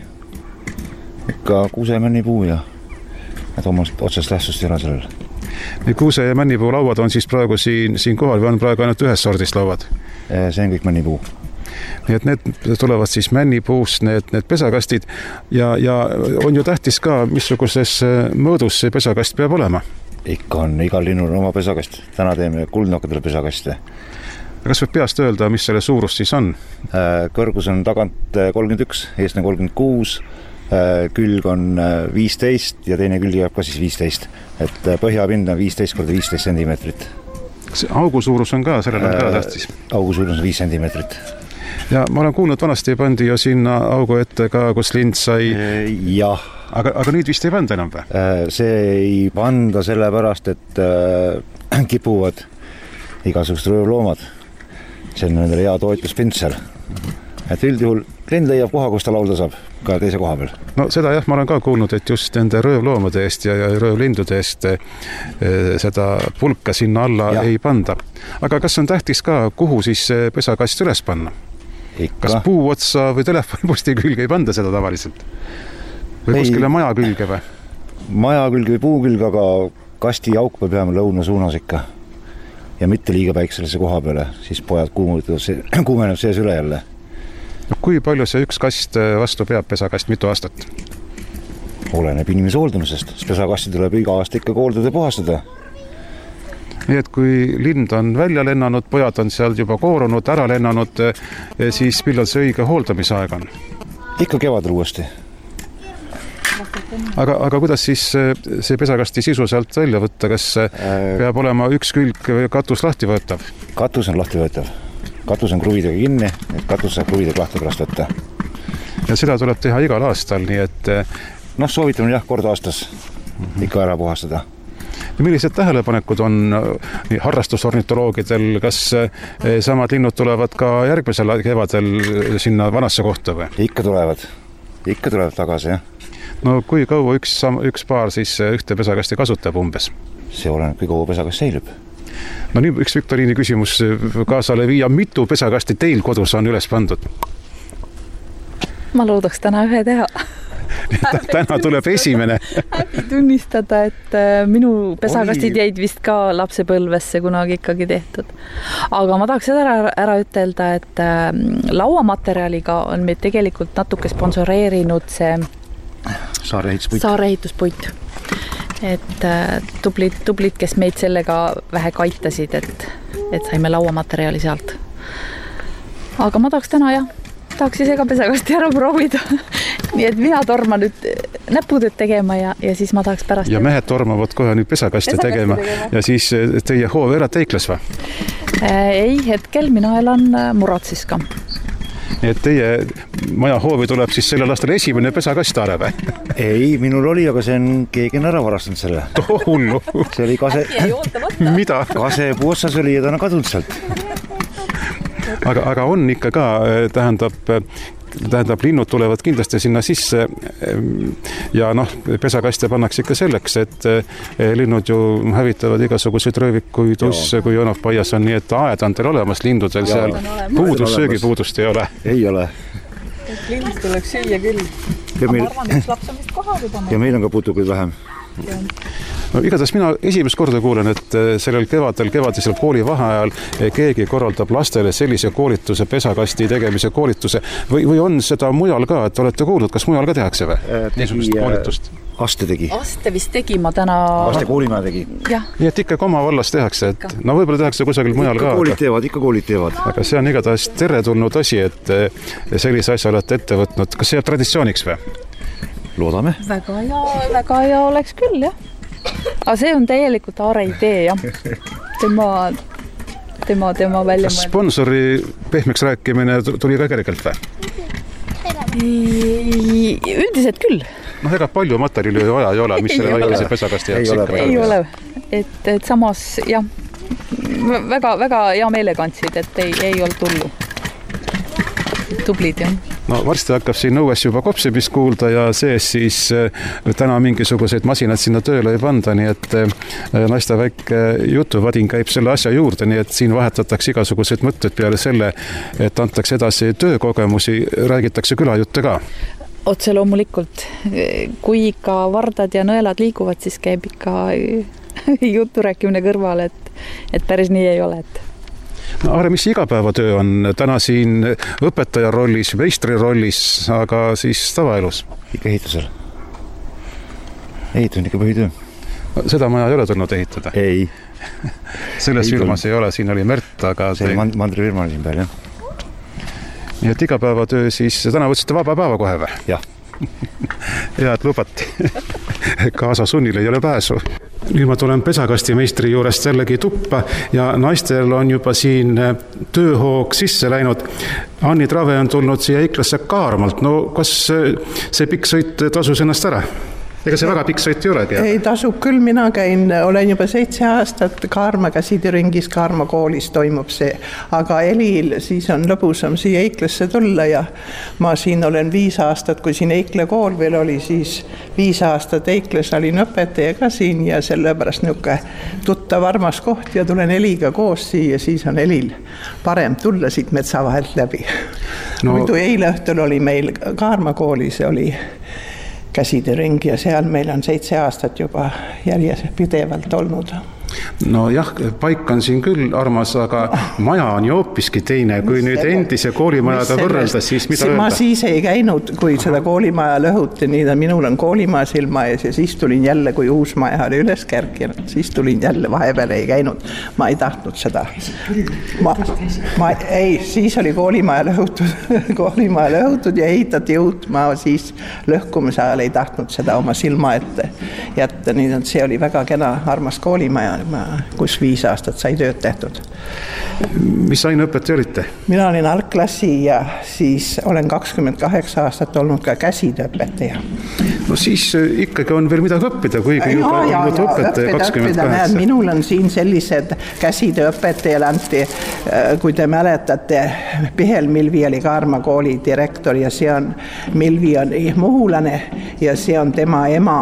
ikka kuuse männipuu ja et omast otsast tähtsust ei ole sellel. Kuuse ja männipuu lauad on siis praegu siin, siin kohal või on praegu ainult ühes sordist lauad? See on kõik männipuu. Nii et need tulevad siis männipuust, need, need pesakastid ja, ja on ju tähtis ka, missuguses mõõdus see pesakast peab olema? Ikka on, igal linnul on oma pesakast. Täna teeme kuldnokkadele pesakaste. Kas võib peast öelda, mis selle suurus siis on? Kõrgus on tagant kolmkümmend üks, eestne kolmkümmend kuus, külg on viisteist ja teine külg jääb ka siis viisteist. Et põhjapind on viisteist korda viisteist sentimeetrit. Kas augu suurus on ka, sellel on ka tähtis? Augu suurus on viis sentimeetrit. Ja ma olen kuulnud, vanasti pandi jo sinna augu ette ka, kus lind sai... Jah. Aga, aga nüüd vist ei panda enam või? See ei panda sellepärast, et kipuvad igasugust röövloomad. See on nendele hea toetuspintsel. Et üldjuhul lind leiab koha, kus ta laulda saab, ka teise koha peal. No seda jah, ma olen ka kuulnud, et just nende röövloomade eest ja röövlindude eest seda pulka sinna alla ja. Ei panda. Aga kas on tähtis ka, kuhu siis pesakast üles panna? Ikka. Kas puu otsa või telefoniposti külge ei panda seda tavaliselt? Või ei. Kuskile maja külge või? Maja külge või puu külge, aga kasti auk peab jääma lõuna suunas ikka. Ja mitte liiga päikselise koha peale, siis pojad kuumeneb sees üle jälle. No, kui palju see üks kast vastu peab pesakast, mitu aastat? Oleneb inimese hooldumisest, sest pesakasti tuleb iga aasta ikka hooldada ja puhastada. Nii et kui lind on välja lennanud, pojad on seal juba koorunud, ära lennanud, siis millal see õige hooldamisaeg on? Ikka kevadel uuesti. Aga, aga kuidas siis see pesakasti sisu sealt välja võtta? Kas peab olema üks külg katus lahti võetav? Katus on lahti võetav. Katus on kruvidega kinni, et katus saab kruvidega lahti pärast võtta. Ja seda tuleb teha igal aastal, nii et... Noh, soovitame jah, kord aastas ikka ära puhastada. Ja millised tähelepanekud on harrastusornitoloogidel, kas samad linnud tulevad ka järgmisel kevadel sinna vanasse kohta või? Ikka tulevad, ikka tulevad tagasi, jah. No kui kaua üks, üks paar siis ühte pesakasti kasutab umbes? See oleneb, kui kaua pesakast säilub. No nii, üks Viktoriini küsimus kaasale viia, mitu pesakasti teil kodus on üles pandud? Ma loodaks täna ühe teha. Täna tuleb esimene. Häbi tunnistada, et minu pesakastid jäid vist ka lapsepõlvesse kunagi ikkagi tehtud. Aga ma tahaks ära, ära ütelda, et lauamaterjaliga on meid tegelikult natuke sponsoreerinud see Saareehituspuit. Saareehituspuit. Et tublid, tublid, kes meid sellega vähe kaitasid, et, et saime lauamaterjali sealt. Aga ma tahaks täna jah, tahaks ise ka pesakasti ära proovida. nii et mina torman nüüd näputööd tegema ja, ja siis ma tahaks pärast... Ja mehed tormavad kohe nüüd pesakaste tegema, tegema ja siis teie hoov elate Eiklas või? Ei, hetkel mina elan Muratsis ka. Nii et teie maja hoovi tuleb siis sellel aastal esimene pesakast aare või? Ei, minul oli, aga see on keegi on ära varastanud selle. Too hullu. See oli kase... Mida? Kase puussas oli ja ta on kadunud sealt. Aga, aga on ikka ka, tähendab, tähendab, linnud tulevad kindlasti sinna sisse ja noh, pesakaste pannakse ikka selleks, et linnud ju hävitavad igasuguseid röövikuid, usse, kui Jonov Paias on, nii et aed on teil olemas lindudel ja, seal puudus, söögipuudust ei ole. Ei ole. Et lindust tuleks süüa küll. Ja meil, ma arvan, et laps on vist kohal juba. Ja meil on ka putukuid vähem. No, igatahes mina esimest korda kuulen, et sellel kevadel, kevadisel kooli vaheajal keegi korraldab lastele sellise koolituse, pesakasti tegemise koolituse või, või on seda mujal ka, et olete kuulnud, kas mujal ka tehakse või? Niisugust koolitust? Aste tegi. Aste vist tegi ma täna... Aste koolimaja tegi. Jah. Nii et ikka oma vallas tehakse, et no võib-olla tehakse kusagil mujal ikka ka. Koolid teevad, ikka koolid teevad. Aga see on igatahes teretulnud asi, et sellise asja olete ette võtnud. Kas see jääb traditsiooniks või? Loodame. Väga hea, väga hea oleks küll, jah. Aga see on täielikult Aare idee, jah. Tema, tema, tema välja Kas sponsori pehmeks rääkimine tuli ka kergelt või? Üldiselt küll. Noh, ega palju materjali vaja ei ole, mis selle väikese pesakasti jaoks ikka. Ei ole, et, et samas, jah, väga, väga hea meelega andsid, et ei, ei olnud tullu. Tublid, jah. No varsti hakkab siin õues juba kopsimist kuulda ja sees siis täna mingisuguseid masinad sinna tööle ei panda, nii et naiste väike jutuvadin käib selle asja juurde, nii et siin vahetatakse igasugused mõtted peale selle, et antakse edasi töökogemusi, räägitakse külajutte ka. Otse loomulikult, kui ikka vardad ja nõelad liiguvad, siis käib ikka jutu rääkimine kõrval, et, et päris nii ei ole, et No, Aare, mis igapäevatöö on täna siin õpetaja rollis, meistri rollis, aga siis tavaelus? Ikka ehitusel. Ehitus on ikka põhitöö. Seda maja ei ole tulnud ehitada? Ei. Selles ei firmas ei ole, siin oli Mert, aga... See oli mandri firma siin peal, jah. Nii et igapäevatöö siis, täna võtsite vaba päeva kohe või? Jah. Ja, et lubati. Kaasa sunnil ei ole pääsu. Nüüd ma tulen pesakastimeistri juurest jällegi tuppa ja naistel on juba siin tööhoog sisse läinud. Anni Trave on tulnud siia Eiklasse Kaarmalt. No kas see pikk sõit tasus ennast ära? Ega see väga pikk sõit ei olegi? Ei tasub küll, mina käin, olen juba seitse aastat Kaarma käsitööringis, Kaarma koolis toimub see, aga Elil siis on lõbusam siia Eiklasse tulla ja ma siin olen viis aastat, kui siin Eikla kool veel oli, siis viis aastat Eiklas olin õpetaja ka siin ja sellepärast niuke tuttav armas koht ja tulen Eliga koos siia, siis on Elil parem tulla siit metsa vahelt läbi. No. Muidu eile õhtul oli meil Kaarma koolis, oli käsitööring ja seal meil on seitse aastat juba järjes pidevalt olnud. No jah, paik on siin küll armas, aga maja on ju hoopiski teine. Kui nüüd endise koolimajaga võrrelda, siis mida öelda? Ma siis ei käinud, kui seda koolimaja lõhuti, nii ta minul on koolimaja silma ees ja siis tulin jälle, kui uus maja oli üles kärkinud, siis tulin jälle, vahepeal ei käinud. Ma ei tahtnud seda. Ma, ma, ei, siis oli koolimaja lõhutud, koolimaja lõhutud ja ehitati uut. Ma siis lõhkumise ajal ei tahtnud seda oma silma ette jätta, nii et see oli väga kena armas koolimaja, kus viis aastat sai tööd tehtud. Mis aineõpetaja olite? Mina olin algklassi ja siis olen kakskümmend kaheksa aastat olnud ka käsitööõpetaja. No siis ikkagi on veel midagi õppida, kuigi juba olnud õpetaja kakskümmend kaheksa. Minul on siin sellised käsitööõpetajal anti, kui te mäletate, Pihel Milvi oli Kaarma kooli direktor ja see on, Milvi on muhulane ja see on tema ema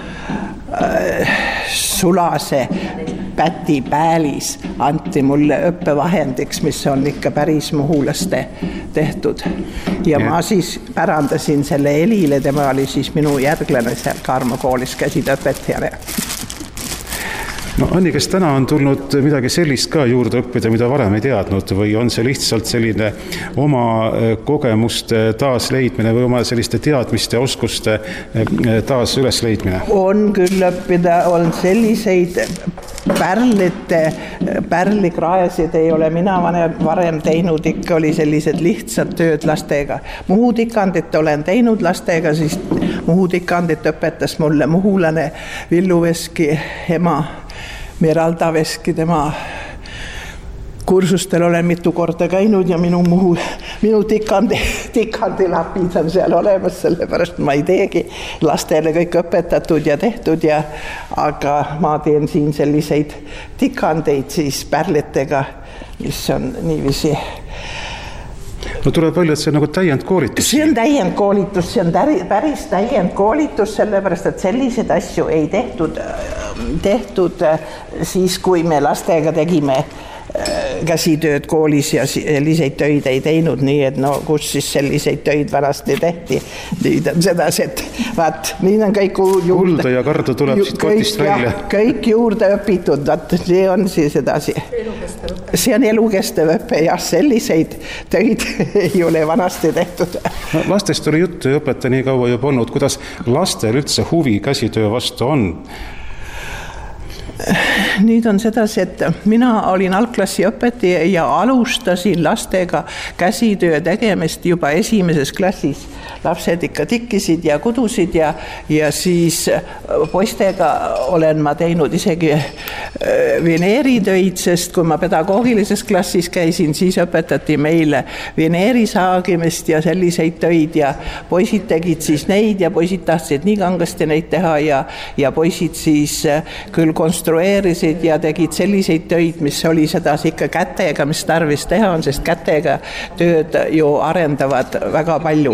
Sulase Päti Päälis anti mulle õppevahendiks, mis on ikka päris muhulaste tehtud. Ja ma siis pärandasin selle Elile, tema oli siis minu järglane seal Kaarma koolis käsitööõpetajale. no Anni, kas täna on tulnud midagi sellist ka juurde õppida, mida varem ei teadnud või on see lihtsalt selline oma kogemuste taasleidmine või oma selliste teadmiste ja oskuste taas ülesleidmine? On küll õppida, on selliseid pärlite, pärlikraesid ei ole mina varem teinud, ikka oli sellised lihtsad tööd lastega. Muhutikandit olen teinud lastega, siis muhutikandit õpetas mulle muhulane Villu Veski ema Meralda Veski, tema kursustel olen mitu korda käinud ja minu muhu, minu tikandi, tikandilapid on seal olemas, sellepärast ma ei teegi lastele kõik õpetatud ja tehtud ja aga ma teen siin selliseid tikandeid siis pärlitega, mis on niiviisi. No tuleb välja, et see on nagu täiendkoolitus. See on täiendkoolitus, see on päris täiendkoolitus, sellepärast, et selliseid asju ei tehtud, tehtud siis, kui me lastega tegime käsitööd koolis ja selliseid töid ei teinud, nii et no kus siis selliseid töid vanasti tehti. Nüüd on sedasi, et vaat, nii on kõik juurde. Kulda ja kardu tuleb siit kotist välja. Kõik juurde õpitud, vaat, see on siis edasi. See on elukestev õppe ja selliseid töid ei ole vanasti tehtud. No, lastest oli juttu ja õpeta nii kaua juba olnud. Kuidas lastel üldse huvi käsitöö vastu on? Nüüd on sedasi, et mina olin algklassi õpetaja ja alustasin lastega käsitöö tegemist juba esimeses klassis. Lapsed ikka tikkisid ja kudusid ja, ja siis poistega olen ma teinud isegi veneeritöid, sest kui ma pedagoogilises klassis käisin, siis õpetati meile veneeri saagimist ja selliseid töid ja poisid tegid siis neid ja poisid tahtsid nii kangasti neid teha ja, ja poisid siis küll konstrueerisid ja tegid selliseid töid, mis oli sedasi ikka kätega, mis tarvis teha on, sest kätega tööd ju arendavad väga palju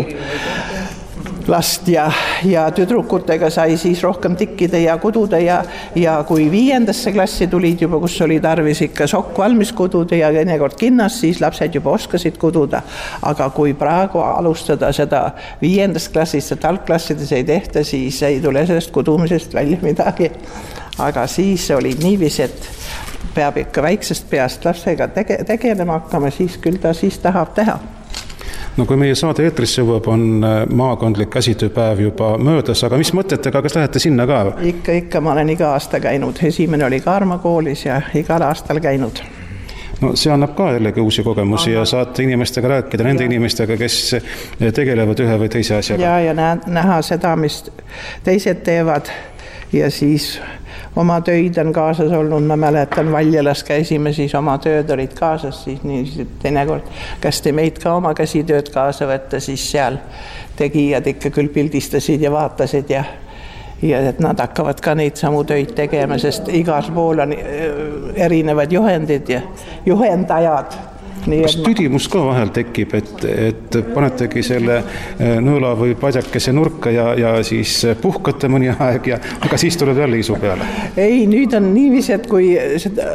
last ja, ja tüdrukutega sai siis rohkem tikkida ja kududa ja, ja kui viiendasse klassi tulid juba, kus oli tarvis ikka sokk valmis kududa ja teinekord kinnas, siis lapsed juba oskasid kududa. Aga kui praegu alustada seda viiendast klassist, et algklassides ei tehta, siis ei tule sellest kudumisest välja midagi. Aga siis oli niivis, et peab ikka väiksest peast lapsega tege, tegelema hakkama, siis küll ta siis tahab teha. No kui meie saade eetrisse jõuab, on maakondlik käsitööpäev juba möödas, aga mis mõtetega, kas lähete sinna ka? Ikka, ikka ma olen iga aasta käinud. Esimene oli Kaarma koolis ja igal aastal käinud. No see annab ka jällegi uusi kogemusi ja saate inimestega rääkida, nende ja. inimestega, kes tegelevad ühe või teise asjaga. Ja, ja näha seda, mis teised teevad ja siis oma töid on kaasas olnud, ma mäletan, Valjelas käisime, siis oma tööd olid kaasas, siis nii teinekord kästi meid ka oma käsitööd kaasa võtta, siis seal tegijad ikka küll pildistasid ja vaatasid ja, ja et nad hakkavad ka neid samu töid tegema, sest igas pool on erinevad juhendid ja juhendajad. Nii, kas tüdimus ka vahel tekib, et, et panetegi selle nõela või padjakese nurka ja, ja siis puhkate mõni aeg, ja, aga siis tuleb jälle isu peale? Ei, nüüd on niivis, et kui seda...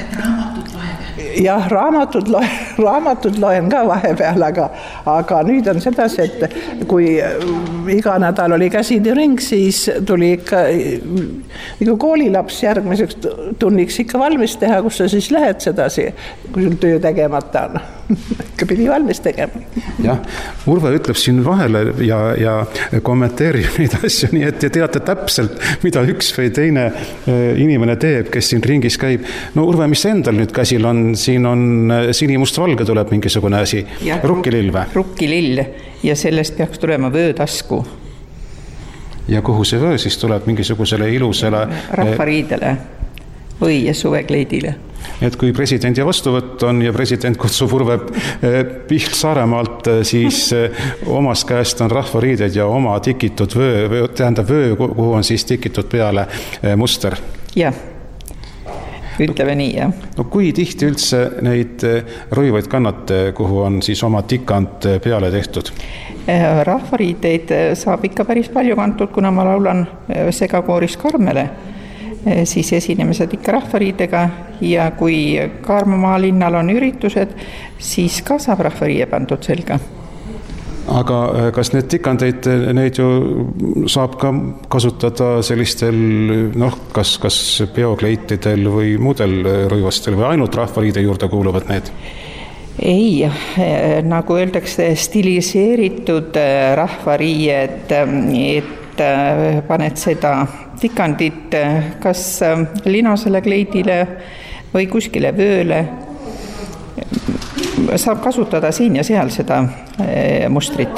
jah, raamatud, loe, raamatud loen ka vahepeal, aga, aga nüüd on sedasi, et kui iga nädal oli käsitööring, siis tuli ikka nagu koolilaps järgmiseks tunniks ikka valmis teha, kus sa siis lähed sedasi, kui sul töö tegemata on. Ikka pidi valmis tegema. Jah, Urve ütleb siin vahele ja, ja kommenteerib neid asju, nii et te teate täpselt, mida üks või teine inimene teeb, kes siin ringis käib. No Urve, mis endal nüüd käsil on? Siin on sinimust-valge tuleb mingisugune asi. Ja, rukkilill või? Rukkilill ja sellest peaks tulema vöötasku. Ja kuhu see vöö siis tuleb? Mingisugusele ilusele... Rahvariidele või suvekleidile. Et kui presidendi vastuvõtt on ja president kutsub Urve Piht Saaremaalt, siis omas käest on rahvariided ja oma tikitud vöö, tähendab vöö, kuhu on siis tikitud peale muster. Jah, ütleme nii, jah. No kui tihti üldse neid roivaid kannate, kuhu on siis oma tikant peale tehtud? Rahvariiteid saab ikka päris palju kantud, kuna ma laulan segakooris Karmele. Siis esinemised ikka rahvariidega ja kui Kaarmamaa linnal on üritused, siis ka saab rahvariie pandud selga. aga kas need tikandeid, neid ju saab ka kasutada sellistel, noh, kas, kas biokleitidel või muudel rõivastel või ainult Rahvaliidu juurde kuuluvad need? Ei, nagu öeldakse, stiliseeritud rahvariied, et paned seda tikandit kas linasele kleidile või kuskile vööle. Saab kasutada siin ja seal seda mustrit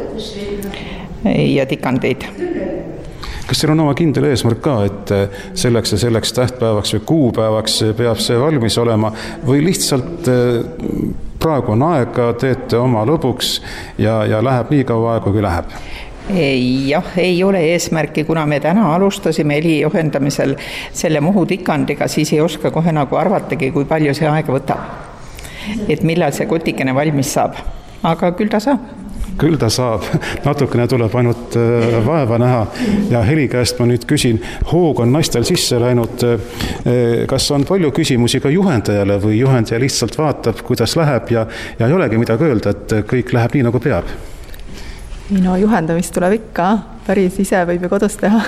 ja tikandeid. Kas teil on oma kindel eesmärk ka, et selleks ja selleks tähtpäevaks või kuupäevaks peab see valmis olema või lihtsalt praegu on aega, teete oma lõbuks ja, ja läheb nii kaua aega, kui läheb? Ei, jah, ei ole eesmärki, kuna me täna alustasime heli juhendamisel selle Muhu tikandiga, siis ei oska kohe nagu arvatagi, kui palju see aega võtab. Et millal see kotikene valmis saab. Aga küll ta saab. Küll ta saab. Natukene tuleb ainult vaeva näha. Ja Heli käest ma nüüd küsin, hoog on naistel sisse läinud. Kas on palju küsimusi ka juhendajale või juhendaja lihtsalt vaatab, kuidas läheb ja, ja ei olegi midagi öelda, et kõik läheb nii, nagu peab? No juhendamist tuleb ikka. Päris ise võib ju kodus teha.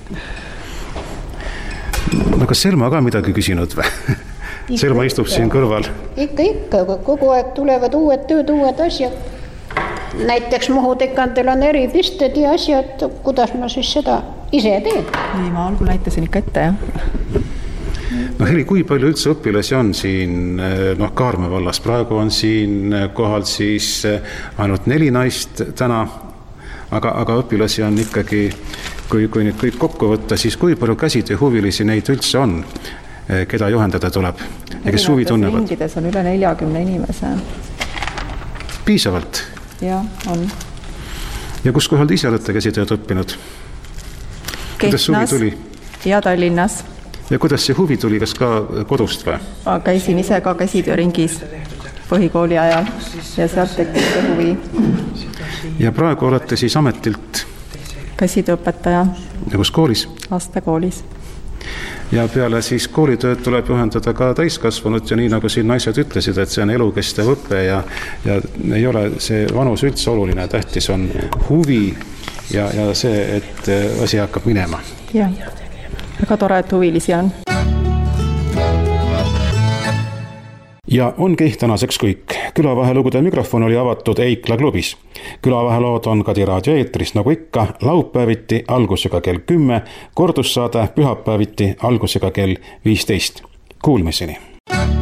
No kas Selma ka midagi küsinud või? Selma istub siin kõrval. Ikka, ikka, kogu aeg tulevad uued tööd, uued asjad. Näiteks Muhu tikandil on eri pisted ja asjad, kuidas ma siis seda ise teen. Ei, ma algul näitasin ikka ette, jah. No Heli, kui palju üldse õpilasi on siin noh, Kaarme vallas? Praegu on siin kohal siis ainult neli naist täna, aga, aga õpilasi on ikkagi, kui, kui nüüd kõik kokku võtta, siis kui palju käsid ja huvilisi neid üldse on? Keda juhendada tuleb ja kes huvi tunnevad? Ringides on üle neljakümne inimese. Piisavalt? Jah, on. Ja kus kohal te ise olete käsitööd õppinud? Kuidas huvi tuli? Ja Tallinnas. Ja kuidas see huvi tuli, kas ka kodust või? Ma käisin ise ka käsitööringis põhikooli ajal ja sealt tekkis see huvi. Ja praegu olete siis ametilt? Käsitööõpetaja. Ja kus koolis? Lastekoolis. Ja peale siis koolitööd tuleb juhendada ka täiskasvanud ja nii nagu siin naised ütlesid, et see on elukestev õppe ja, ja ei ole see vanus üldse oluline, tähtis on huvi ja, ja see, et asi hakkab minema. Jah, väga tore, et huvilisi on. Ja ongi tänaseks kõik. Külavahelugude mikrofon oli avatud Eikla klubis. Külavahelood on Kadi raadio eetris nagu ikka laupäeviti algusega kell kümme, kordussaade pühapäeviti algusega kell viisteist. Kuulmiseni!